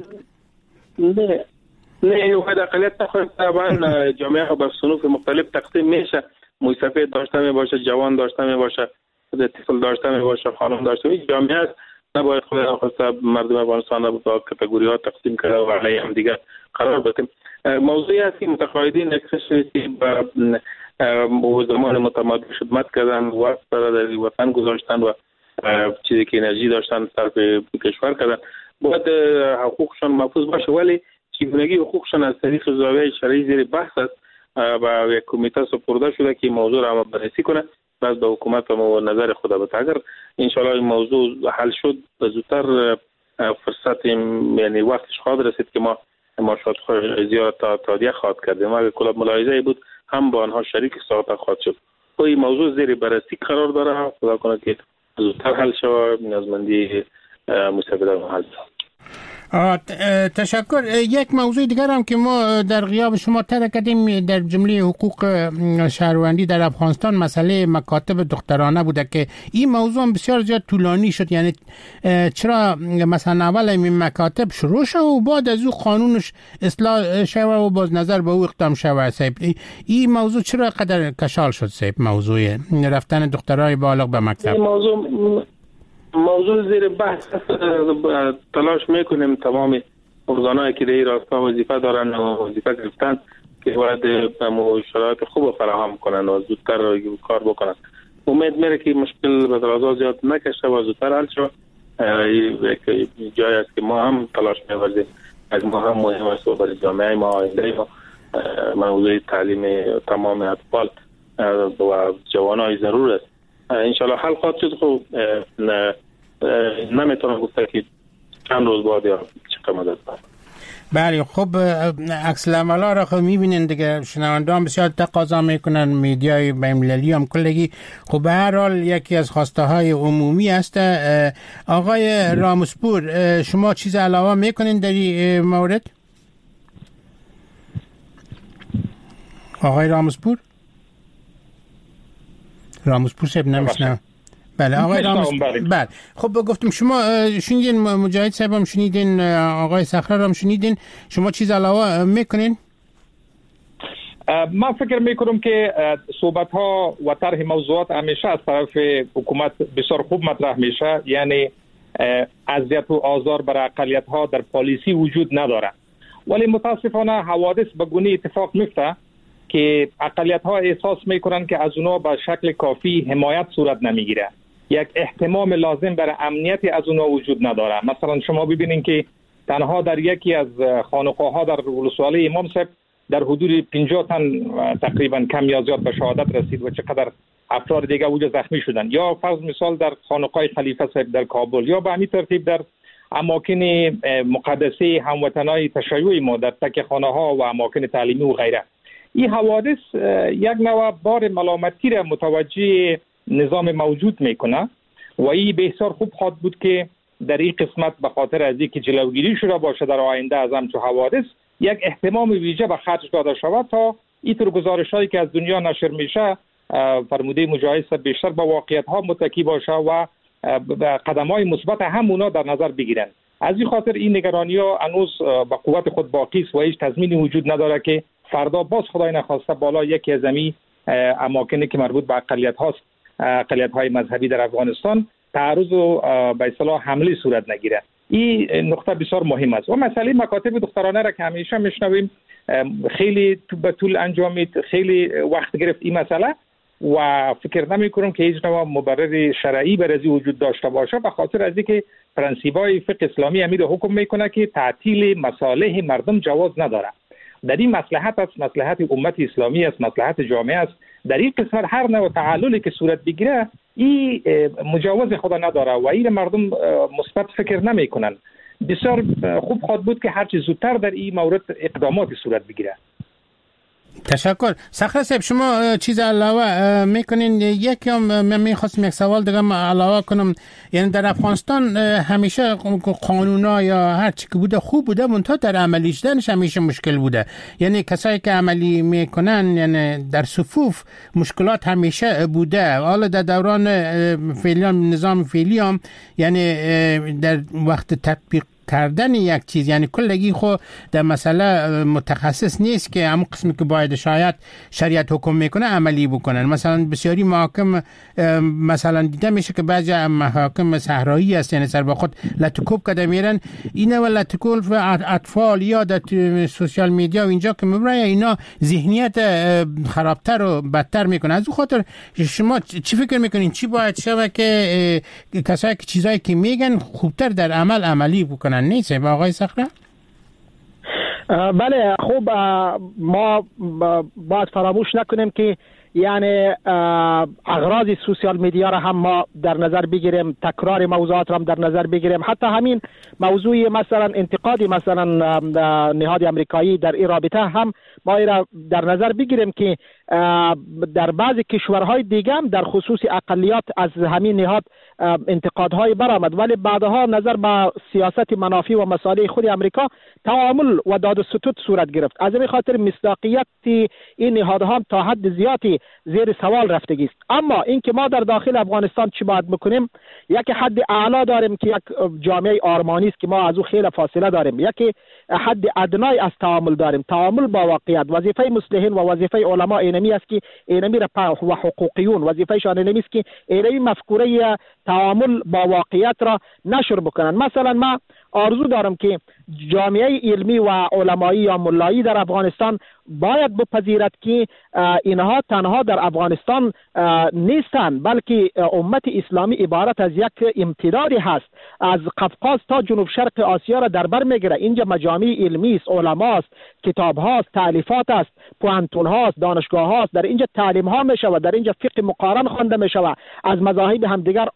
نه واحد اقلیت نخواهیم. طبعا جامعه ها به صنوف مختلف تقسیم میشه. موسفید داشته می باشه، جوان داشته می باشه، طفل داشته می باشه، خانم داشته می باشه. جامعه است، نباید خود نخواسته مردم افغانستان را به کاتگوری ها تقسیم کرده و علیه هم دیگر قرار بدیم. موضوعی است که متقاعدین یک قشری به زمان متمادی خدمت کردن، وقت در وطن گذاشتن و چیزی که انرژی داشتن صرف کشور کردن، باید حقوقشان محفوظ باشه. ولی چگونگی حقوقشان از طریق زاویه شرعی زیر بحث است و یک کمیته سپرده شده که موضوع را بررسی کنه. بعد به حکومت و نظر خود بده. اگر ان شاء الله این موضوع حل شد، زودتر فرصت یعنی وقتش خواهد رسید که ما معاشات زیاد تادیه خواهد کردیم. اگر کلاب ملاحظه بود هم با آنها شریک ساعت خواهد شد. و این موضوع زیر بررسی قرار داره. خدا کنه که زودتر حل شود، نیازمندی مستفیدان حل شود. تشکر. یک موضوع دیگر هم که ما در غیاب شما طرح کردیم در جمله حقوق شهروندی در افغانستان مسئله مکاتب دخترانه بوده که این موضوع هم بسیار زیاد طولانی شد. یعنی چرا مثلا اول این مکاتب شروع شد و بعد از او قانونش اصلاح شد و باز نظر به او اقدام شد. این موضوع چرا قدر کشال شد صاحب؟ موضوع رفتن دخترای بالغ به مکتب. این موضوع زیر بحث تلاش میکنیم تمام ارگان‌هایی که در این راستا وظیفه دارن و وظیفه گرفتن که باید شرایط خوب فراهم کنن و زودتر کار بکنن. امید میره که مشکل به درازا زیاد نکشه و زودتر حل شه. جایی است که ما هم تلاش می‌ورزیم، از ما هم مهم است برای جامعه ما، آینده ما، موضوع تعلیم تمام اطفال و جوانای ضرور است. انشالله حل خواهد شد. خب نمیتونم گفته که چند روز بعد یا چه مدت بعد. بله خب عکس العملا را خب میبینین دیگه، شنوندگان بسیار تقاضا میکنن، میدیای بین‌المللی هم کلگی. خب به هر حال یکی از خواسته های عمومی است. آقای رامسپور شما چیز علاوه میکنین در این مورد؟ آقای رامسپور صاحب نمیشنم. بله آقای بله خب گفتم شما شنیدین مجاهد صاحب هم شنیدین، آقای صخره هم شنیدین، شما چیز علاوه میکنین؟ من فکر میکنم که صحبت ها و طرح موضوعات همیشه از طرف حکومت بسیار خوب مطرح میشه. یعنی اذیت و آزار بر اقلیت ها در پالیسی وجود نداره، ولی متاسفانه حوادث به گونه اتفاق میفته که اقلیت ها احساس میکنن که از اونا به شکل کافی حمایت صورت نمیگیره، یک احتمام لازم برای امنیت از اونا وجود نداره. مثلا شما ببینید که تنها در یکی از خانقاه ها در ولسوالی امام صاحب در حدود 50 تن تقریبا کم یا زیاد به شهادت رسید و چقدر افراد دیگه وجود زخمی شدن. یا فرض مثال در خانقاه خلیفه صاحب در کابل، یا به همین ترتیب در اماکن مقدسه هموطنای تشیع ما در تکه خانه ها و اماکن تعلیمی و غیره. این حوادث یک نوع بار ملامتی را متوجه نظام موجود میکنه و این بسیار خوب خواهد بود که در این قسمت به خاطر از اینکه جلوگیری شده باشه در آینده از همچون حوادث یک احتمام ویژه به خرج داده شود تا اینطور گزارش‌هایی که از دنیا نشر میشه فرموده مجاهد بیشتر به واقعیت ها متکی باشه و قدم‌های مثبت همونا در نظر بگیرن. از این خاطر این نگرانی ها هنوز به قوت خود باقی است و هیچ تضمینی وجود نداره که فردا باز خدای نخواسته بالا یکی از این اماکنی که مربوط به اقلیت هاست، اقلیت های مذهبی در افغانستان، تعرض و به اصطلاح حمله صورت نگیره. این نقطه بسیار مهم است. و مسئله مکاتب دخترانه را که همیشه میشنویم خیلی به طول انجامید، خیلی وقت گرفت این مسئله و فکر نمی کنم که هیچ نوع مبرر شرعی برای وجود داشته باشه، به خاطر از اینکه پرنسیبای فقه اسلامی امیر حکم میکنه که تعطیل مصالح مردم جواز نداره. در این مصلحت است، مصلحت امت اسلامی است، مصلحت جامعه است. در این قسمت هر نوع تعللی که صورت بگیره این مجاوز خدا نداره و این مردم مثبت فکر نمیکنن. بسیار خوب خواهد بود که هر چه زودتر در این مورد اقدامات صورت بگیره. تشکر. صخره صاحب شما چیز علاوه میکنین؟ یکی هم من میخواستم یک سوال دیگه علاوه کنم. یعنی در افغانستان همیشه قانونا یا هر چی که بوده خوب بوده، منتها در عملی شدنش همیشه مشکل بوده. یعنی کسایی که عملی میکنن یعنی در صفوف مشکلات همیشه بوده. حالا در دوران فعلیان نظام فعلی هم یعنی در وقت تطبیق کردن یک چیز یعنی کلگی خو در مسئله متخصص نیست که همون قسمی که باید شاید شریعت حکم میکنه عملی بکنن. مثلا بسیاری محاکم مثلا دیده میشه که بعضی محاکم صحرایی است، یعنی سر با خود لطکوب کده میرن. اینا و لطکوب اطفال یا در سوشال میدیا و اینجا که میبره اینا ذهنیت خرابتر و بدتر میکنه. از اون خاطر شما چی فکر میکنین چی باید شود که کسایی که چیزایی که میگن خوبتر در عملی بکنن؟ نیست با آقای صخره؟ بله خوب، ما باید فراموش نکنیم که یعنی اغراض سوشال میدیا را هم ما در نظر بگیریم، تکرار موضوعات را هم در نظر بگیریم، حتی همین موضوع مثلا انتقادی مثلا نهاد امریکایی در این رابطه هم ما را در نظر بگیریم که در بعضی کشورهای دیگه هم در خصوص اقلیات از همین نهاد انتقادهای برآمد، ولی بعدها نظر به سیاست منافع و مصالح خود امریکا تعامل و داد و ستود صورت گرفت. از این خاطر مصداقیت این نهادها تا حد زیادی زیر سوال رفتگی است. اما اینکه ما در داخل افغانستان چی باید بکنیم، یک حد اعلا داریم که یک جامعه آرمانی است که ما از او خیلی فاصله داریم، یک حد ادنای از تعامل داریم، تعامل با واقعیت. وظیفه مصلحین و وظیفه علما اینمی است که اینمی را و حقوقیون وظیفهشان اینمی است که اینمی مفکوره تعامل با واقعیت را نشر بکنن. مثلا ما آرزو دارم که جامعه علمی و علمایی یا ملایی در افغانستان باید بپذیرد که اینها تنها در افغانستان نیستند، بلکه امت اسلامی عبارت از یک امتدادی هست، از قفقاز تا جنوب شرق آسیا را در بر میگیره. اینجا مجامع علمی است، علما است، کتاب هاست، تالیفات است، پوهنتون هاست، دانشگاه هاست، در اینجا تعلیم ها می شود، در اینجا فقه مقارن خوانده می شود، از مذاهب همدیگر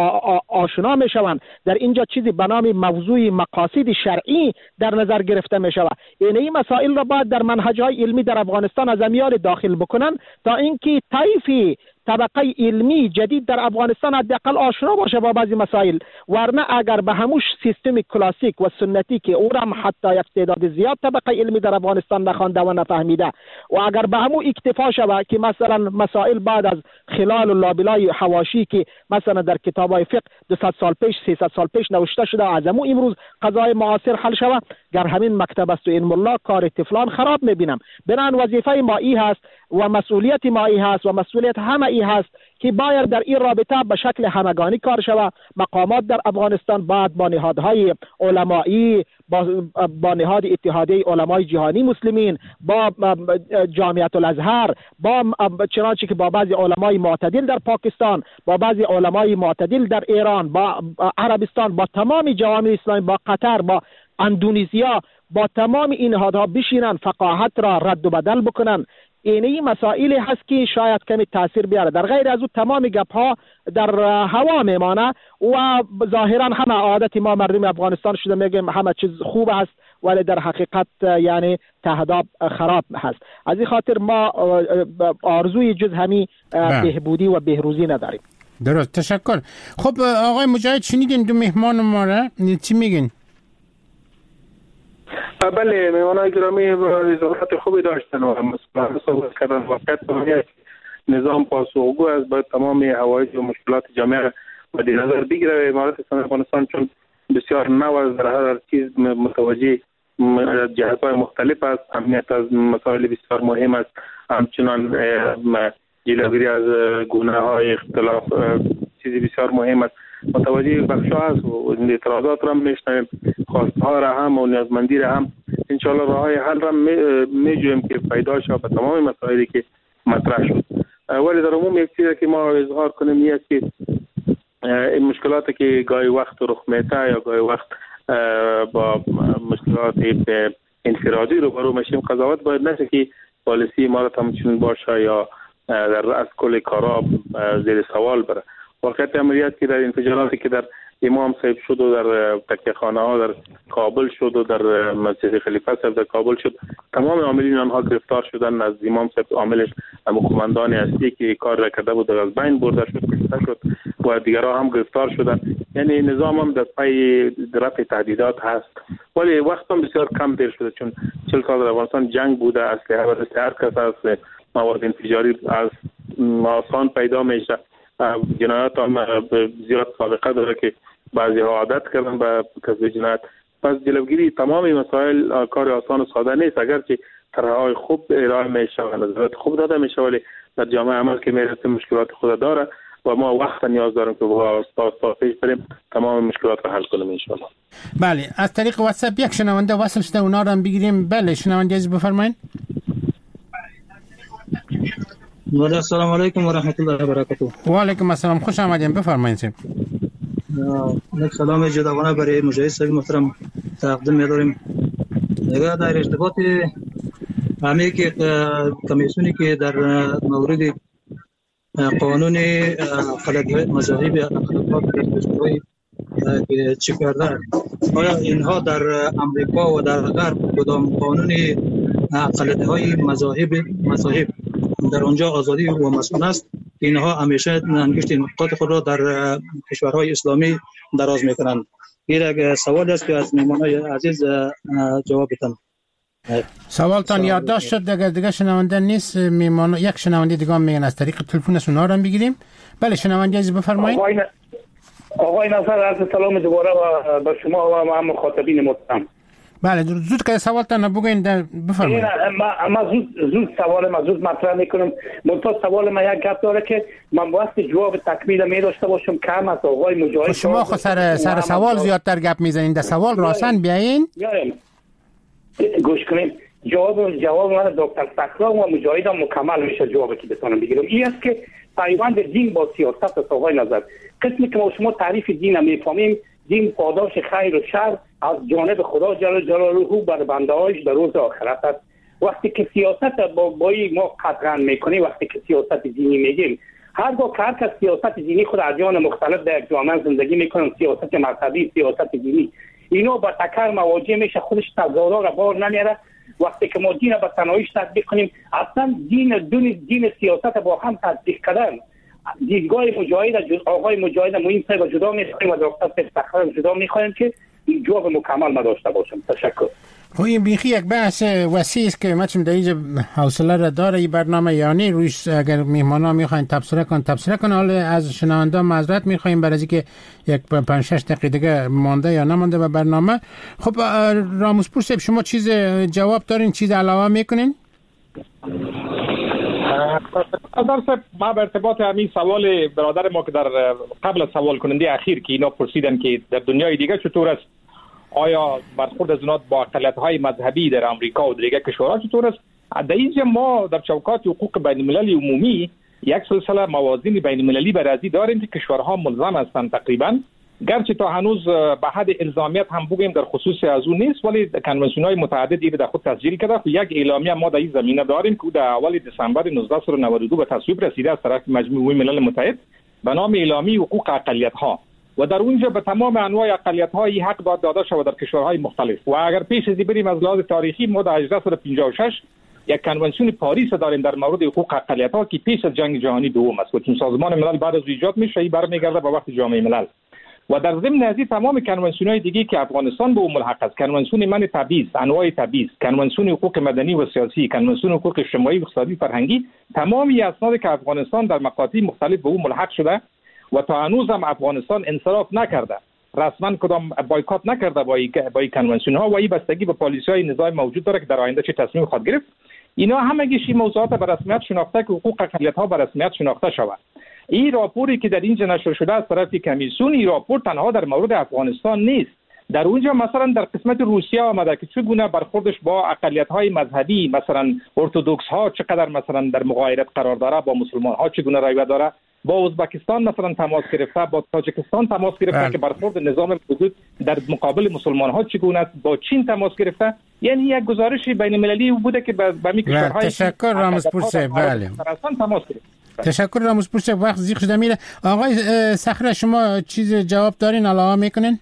آشنا می شوند، در اینجا چیزی به نام موضوع مقاصد شرعی در نظر گرفته می شود. این مسائل را باید در منهج‌های علمی در افغانستان از امیال داخل بکنن تا اینکه طیفی طبقه علمی جدید در افغانستان حداقل آشنا باشه با بعضی مسائل، ورنه اگر به هموش سیستم کلاسیک و سنتی که او هم حتی یک تعداد زیاد طبقه علمی در افغانستان نخوانده و نفهمیده و اگر به همو اکتفا شود که مثلا مسائل بعد از خلال و لابلای حواشی که مثلا در کتاب‌های فقه 200 سال پیش 300 سال پیش نوشته شده از همو امروز قضای معاصر حل شود، گر همین مکتب است و این ملا کار طفلان خراب می‌بینم. بنان وظیفه ما ای هست و مسئولیت ما ای هست و مسئولیت همه ای هست که باید در این رابطه به شکل همگانی کار شود. مقامات در افغانستان باید با نهادهای علمایی، با نهاد اتحادیه علمای جهانی مسلمین، با جامعه الازهر، با چنانچه که با بعضی علمای معتدل در پاکستان، با بعضی علمای معتدل در ایران، با عربستان، با تمام جوامع اسلامی، با قطر، با اندونزیا، با تمام این نهادها بشینن فقاهت را رد و بدل بکنن. اینی مسائلی هست که شاید کمی تاثیر بیاره. در غیر از او تمام گپ ها در هوا میمانه و ظاهرا همه عادت ما مردم افغانستان شده میگیم همه چیز خوب است، ولی در حقیقت یعنی تهداب خراب هست. از این خاطر ما آرزوی جز همین بهبودی و بهروزی نداریم. درست، تشکر. خب آقای مجاهد شنیدین دو مهمان ما را، چی میگین؟ بله، مهمانان گرامی اظهارات خوبی داشتن و صحبت کردن. واقعیت یک نظام پاسخگو است، باید تمام حوادث و مشکلات جامعه مد نظر بگیره. امارات اسلامی افغانستان چون بسیار نو در هر چیز متوجه جهت‌های مختلف است، امنیت از مسائل بسیار مهم است، همچنان جلوگیری از گناه‌های اختلاف چیزی بسیار مهم است. متوجه بخشا هست و اعتراضات را میشنویم، خواستها را هم و نیازمندی را هم. انشاءالله راههای حل را میجویم که پیدا شود به تمام مسائلی که مطرح شد. ولی در عموم یک چیزی که ما اظهار کنیم این است که این مشکلاتی که گاهی وقت رخ میده یا گاهی وقت با مشکلات انفرادی روبرو میشیم، قضاوت باید نشه که پالیسی ما را همچنین باشه یا در رأس کل کارا زیر سوال بره. واقعیت عملیات که در انفجاراتی که در امام صاحب شد و در تکیه خانه ها در کابل شد و در مسجد خلیفه صاحب در کابل شد، تمام عاملین آنها گرفتار شدن. از امام صاحب عاملش قماندان اصلی که کار را کرده بود از بین برده شد، کشته شد و دیگرها هم گرفتار شدن. یعنی نظام هم در پای رفع تهدیدات هست، ولی وقت هم بسیار کم دیر شده، چون 40 سال در افغانستان جنگ بوده، اسلحه و هر کس از مواد انفجاری از آسان پیدا میشه. جنایات هم زیاد سابقه داره که بعضی ها عادت کردن به کسب جنایت. پس جلوگیری تمامی مسائل کار آسان و ساده نیست، اگرچه طرح‌های خوب ارائه میشه و نظرات خوب داده میشه، ولی در جامعه عمل که میرسه مشکلات خود داره و ما وقت نیاز داریم که با استاد پیش بریم تمام مشکلات رو حل کنیم ان شاء الله. بله، از طریق واتساپ یک شنونده وصل شده، اونا رو هم بگیریم. بله شنونده عزیز بفرمایید. السلام علیکم و رحمت الله و برکاته. و علیکم السلام، خوش آمدین، بفرمایید. یک سلام جداگانه برای مجاهد صاحب محترم تقدیم می‌داریم. اگر در ارتباط همه که کمیسیونی که در مورد قانون اقلیت‌های مذاهبی اقلیت‌ها در کشورهای که چه کرده، آیا اینها در امریکا و در غرب کدام قانون اقلیت‌های مذاهب در آنجا آزادی و مسئول است؟ اینها همیشه انگشت نقاط خود را در کشورهای اسلامی دراز میکنند. این یک سوال است که از مهمانای عزیز جواب بدن. سوالتان یادداشت شد؟ دیگه شنونده نیست میمان، یک شنونده دیگه میگن از طریق تلفن اونا رو بگیریم. بله شنونده عزیز بفرمایید. آقای نصر عرض سلام دوباره و به شما و هم مخاطبین محترم. بله زود که سوالتان بگوین بفرمایید. ما زود سوال زود مطرح میکنم. منتها سوال ما یک گپ داره که من وقت جواب تکمیل می داشته باشم کم از آقای مجاهد. شما خود سر سوال زیادتر گپ میزنین، در سوال راسن بیاین. گوش کنیم. جواب من دکتر فخرام و مجاهد هم مکمل میشه جوابی که بتونم بگیرم. این است که پیوند دین با سیاست است. آقای نظر قسمی که ما شما تعریف دین هم میفهمیم، دین پاداش خیر و شر از جانب خدا جل جلاله بر بنده‌هاش در روز آخرت است. وقتی که سیاست با ما قطعا میکنیم، وقتی که سیاست دینی میگیم، هرگاه که هر کس سیاست دینی خود ادیان مختلف در یک جامعه زندگی میکنن، سیاست مذهبی، سیاست دینی، اینا با تکر مواجه میشه، خودش تضادها را بار نمیاره. وقتی که ما دین را به تنهاییش تطبیق کنیم، اصلا دین سیاست با هم تطبیق کردن، دیدگاه مجاهد آقای مجاهد مهم صاحب جدا می‌خوایم و دکتر فخرام جدا می‌خوایم که جواب مکمل ما داشته باشم. تشکر. این بیخی یک بحث وسیع است که مچم در اینجا حوصله را داره این برنامه، یعنی رویش اگر میهمانا میخواین تبصره کن. حالا از شنونده معذرت میخوایم برای اینکه یک 5-6 دقیقه دیگه مانده یا نمانده به برنامه. خب راموزپور صاحب شما چیز جواب دارین، چیز علاوه میکنین؟ ما به ارتباط همین سوال برادر ما که در قبل از سوال کننده اخیر که اینا پرسیدن که در دنیای دیگه چطور است، آیا برخورد از اونها با اقلیت‌های مذهبی در آمریکا و دیگر کشورها چطور است؟ در اینجا ما در چوکات حقوق بین المللی عمومی یک سلسله موازین بین المللی برازی داریم که کشورها ملزم هستند تقریبا، گرچه تا هنوز به حد الزامیت هم بگیم در خصوص از اون نیست، ولی کنوانسیون‌های متعدد این در خود تسجیل کرده. یک اعلامیه ما در این زمینه داریم که در اول دسامبر 1992 به تصویب رسیده از طرف مجموعه ملل متحد به نام اعلامیه حقوق اقلیت‌ها و در اونجا به تمام انواع اقلیت‌ها حق داده شده در کشورهای مختلف. و اگر پیش از بریم از لحاظ تاریخی، ما در 1856 یک کنوانسیون پاریس داریم در مورد حقوق اقلیت‌ها که پیش از جنگ جهانی دوم است و چون سازمان ملل بعد از ایجاد میشه این برمیگرده به وقت جامعه ملل. و در ضمن از تمام کنوانسیون‌های دیگه که افغانستان به اون ملحق است، کنوانسیون من تبعیض، انواع تبعیض، کنوانسیون حقوق مدنی و سیاسی، کنوانسیون حقوق اجتماعی و اقتصادی فرهنگی، تمامی اسناد که افغانستان در مقاطع مختلف به اون ملحق شده و تا هنوز هم افغانستان انصراف نکرده، رسما کدام بایکات نکرده با این کنوانسیون ها و این بستگی به پالیسی‌های نظام موجود داره که در آینده چه تصمیم خواهد گرفت. اینا همگیش موضوعات به رسمیت شناخته که حقوق اقلیت‌ها به رسمیت شناخته شود. این راپوری که در اینجا نشر شده از طرف کمیسیون، این راپور تنها در مورد افغانستان نیست. در اونجا مثلا در قسمت روسیه آمده که چگونه برخوردش با اقلیت‌های مذهبی، مثلا ارتدوکس ها چقدر مثلا در مغایرت قرار داره، با مسلمان ها چگونه رویه داره، با ازبکستان مثلا تماس گرفته، با تاجیکستان تماس گرفته که برخورد نظام وجود در مقابل مسلمان ها چگونه است، با چین تماس گرفته. یعنی یک گزارش بین المللی بوده که به کشورهای تشکر راموزپور صاحب. بله تماس گرفت. تشکر راموزپور صاحب، وقت زیاد شده میره. آقای صخره شما چیز جواب دارین، علاوه میکنین؟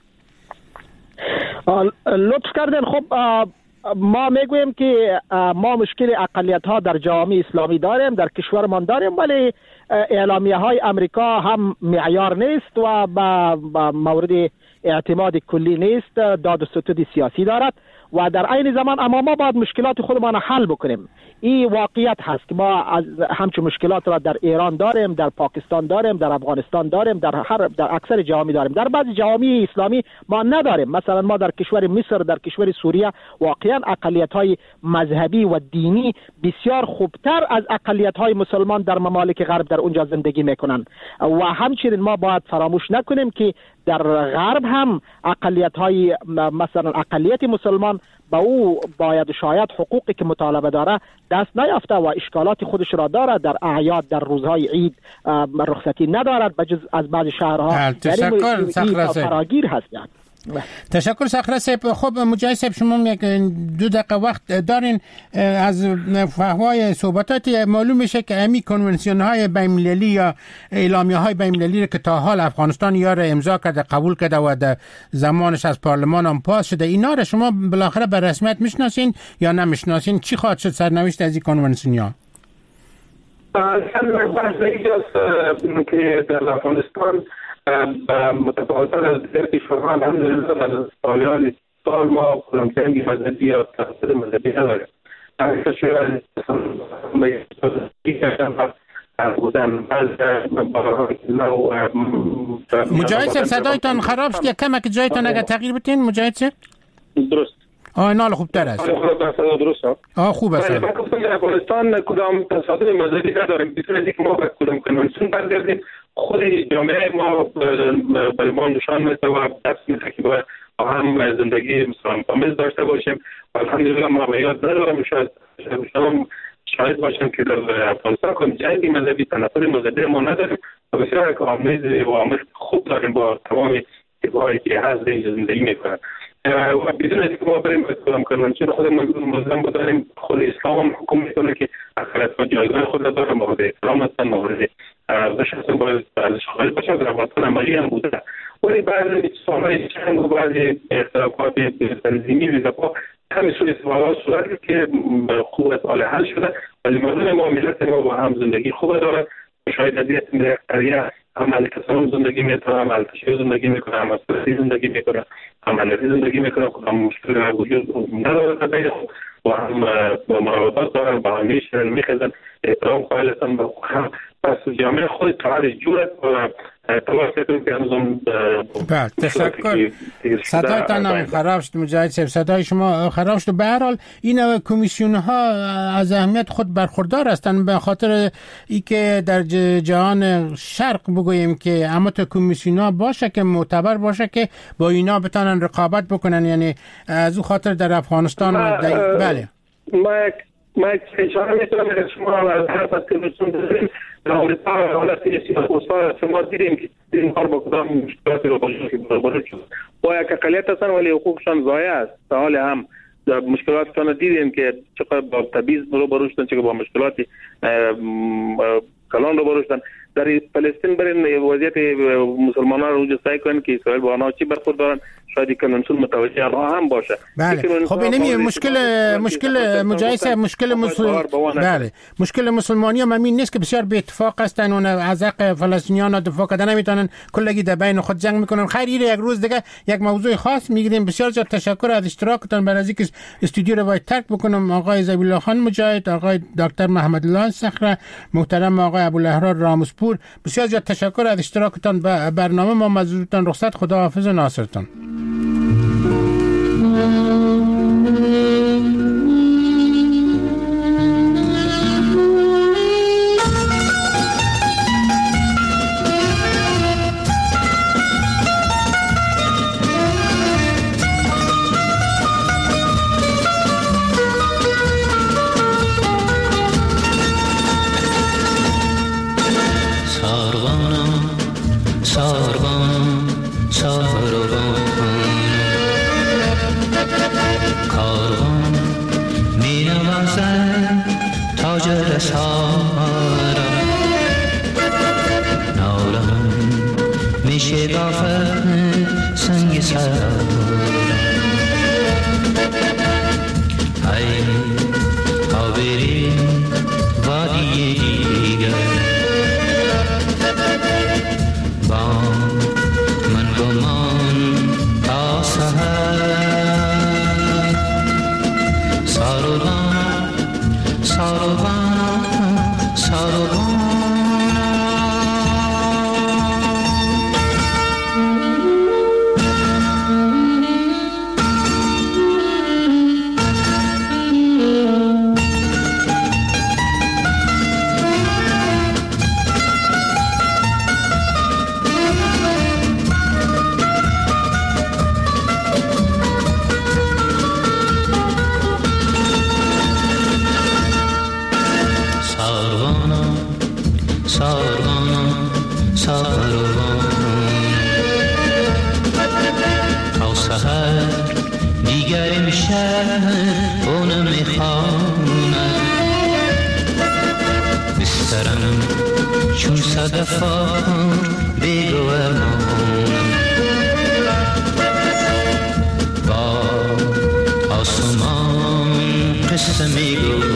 لطف کردین. خب ما میگوییم که ما مشکل اقلیت ها در جامعه اسلامی داریم، در کشورمان داریم، ولی اعلامیه های امریکا هم معیار نیست و با مورد اعتماد کلی نیست، داد و ستد سیاسی دارد و در عین زمان اما ما باید مشکلات خودمان حل بکنیم. این واقعیت هست که ما از همچون مشکلات را در ایران داریم، در پاکستان داریم، در افغانستان داریم، در اکثر جوامع داریم. در بعضی جوامع اسلامی ما نداریم. مثلا ما در کشور مصر، در کشور سوریه واقعا اقلیت‌های مذهبی و دینی بسیار خوبتر از اقلیت‌های مسلمان در ممالک غرب در اونجا زندگی میکنن و همچنین ما باید فراموش نکنیم که در غرب هم اقلیت‌های مثلا اقلیت مسلمان با او باید شاید حقوقی که مطالبه داره دست نیافته و اشکالات خودش را داره. در اعیاد، در روزهای عید رخصتی ندارد بجز از بعض شهرها. تشکر صخره صاحب. فراگیر هستند. تشکر صخره صاحب. خب مجاهد صاحب شما یک 2 دقیقه وقت دارین. از فحوای صحبتات معلوم میشه که امی کنونسیون های بین‌المللی یا اعلامیه های بین‌المللی که تا حال افغانستان یا را امضا کرده قبول کرده و در زمانش از پارلمان هم پاس شده، اینا را شما بالاخره به رسمیت میشناسین یا نمیشناسین؟ چی خواهد شد سرنوشت از این کنونسیون ها؟ که در افغانستان متفاوتر از دیگر کشورها الحمدلله در سال ما کلانتنگی مذهبی یا تحصیل مذهبی نداریم. مجاهد صاحب صدایتان خراب شد، یک کمک جایتان اگر تغییر بتین مجاهد صاحب. درست. نال خوبتر است. درست. خوب است. من گفتم در افغانستان کدام تصادم مذهبی نداریم. بیشتر از اینکه ما به کدام کنونسیون برگردیم، خود جامعه ما برای ما نشان میده و درس میده که باید هم زندگی مثلا کامل داشته باشیم و الحمدلله ما به یاد ندارم. شاید باشم که در افغانستان کنم جنگی مذهبی تنفر مذهبی ما نداریم و بسیار آمیز و آمیز خوب داریم با تمام تیپ‌هایی که هست زندگی میکنن و بدون از اینکه ما بریم به کدام کنونسیون خود ملزم بداریم. خود اسلام هم حکم میکنه که اقلیت‌ها جایگاه خود دارن، مورد احترام هستن، مورد ارزش هستن، باید ازش قائل باشن. در افغانستان عملی هم بوده، ولی بعضی سوالای جنگ و بعضی اختلافات تنظیمی و زبا همین سوی سوالات صورت که خوب حال حل شده، ولی مردم ما ملت ما با هم زندگی خوب دارن. شاید از این قریه هم الکسان زندگی میکنه، هم التشیع زندگی میکنه، هم اسپرسی زندگی میکنه، هم انرژی زندگی میکنه، هم مشکل وجود نداره بین خود و هم مراودات دارن، با هم میشنن، میخزن، احترام قائل هستن به هم. پس جامعه خود طبعا جورت و توافقتون که هنوزم تشکر. صدایتان هم خراب شد مجاهد صاحب، صدای شما خراب شد. به هر حال این کمیسیون ها از اهمیت خود برخوردار هستند، به خاطر اینکه در جهان شرق بگوییم که اما تا کمیسیون ها باشه که معتبر باشه که با اینا بتونن رقابت بکنن. یعنی از اون خاطر در افغانستان بله ما اشاره میتونم از شما از حرف از کمیسیون داریم در آمریکا حالت سیاست شما دیدیم که این کار با کدام مشکلاتی رو برابر شد. با یک اقلیت هستن ولی حقوقشان ضایع است. تا حال هم در مشکلاتشان دیدیم که چقدر با تبعیض روبرو شدن، چقدر با مشکلات کلان روبرو شدن. در فلسطین برین وضعیت مسلمانان رو جستجو کنن که اسرائیل با آنها چی برخوردارن، شاید کنونسیون متوجه آنها هم باشه. بله. خب این مشکل مجاهد صاحب، مشکل مسلمانی هم همین نیست که بسیار به اتفاق هستن و از حق فلسطینیان دفاع کردن نمیتونن، کلگی در بین خود جنگ میکنن. خیر یک روز دیگه یک موضوع خاص میگیریم. بسیار زیاد تشکر از اشتراکتان. برای اینکه استودیو رو باید ترک بکنم، آقای ذبیح الله خان مجاهد، آقای دکتر محمد الله صخره، محترم آقای ابوالاحرار رامسپور، بسیار زیاد تشکر از اشتراکتان به برنامه. ما مزورتان رخصت، خداحافظ و ناصرتان. سرم چون صدفان بگو امانم با آسمان قصه میگو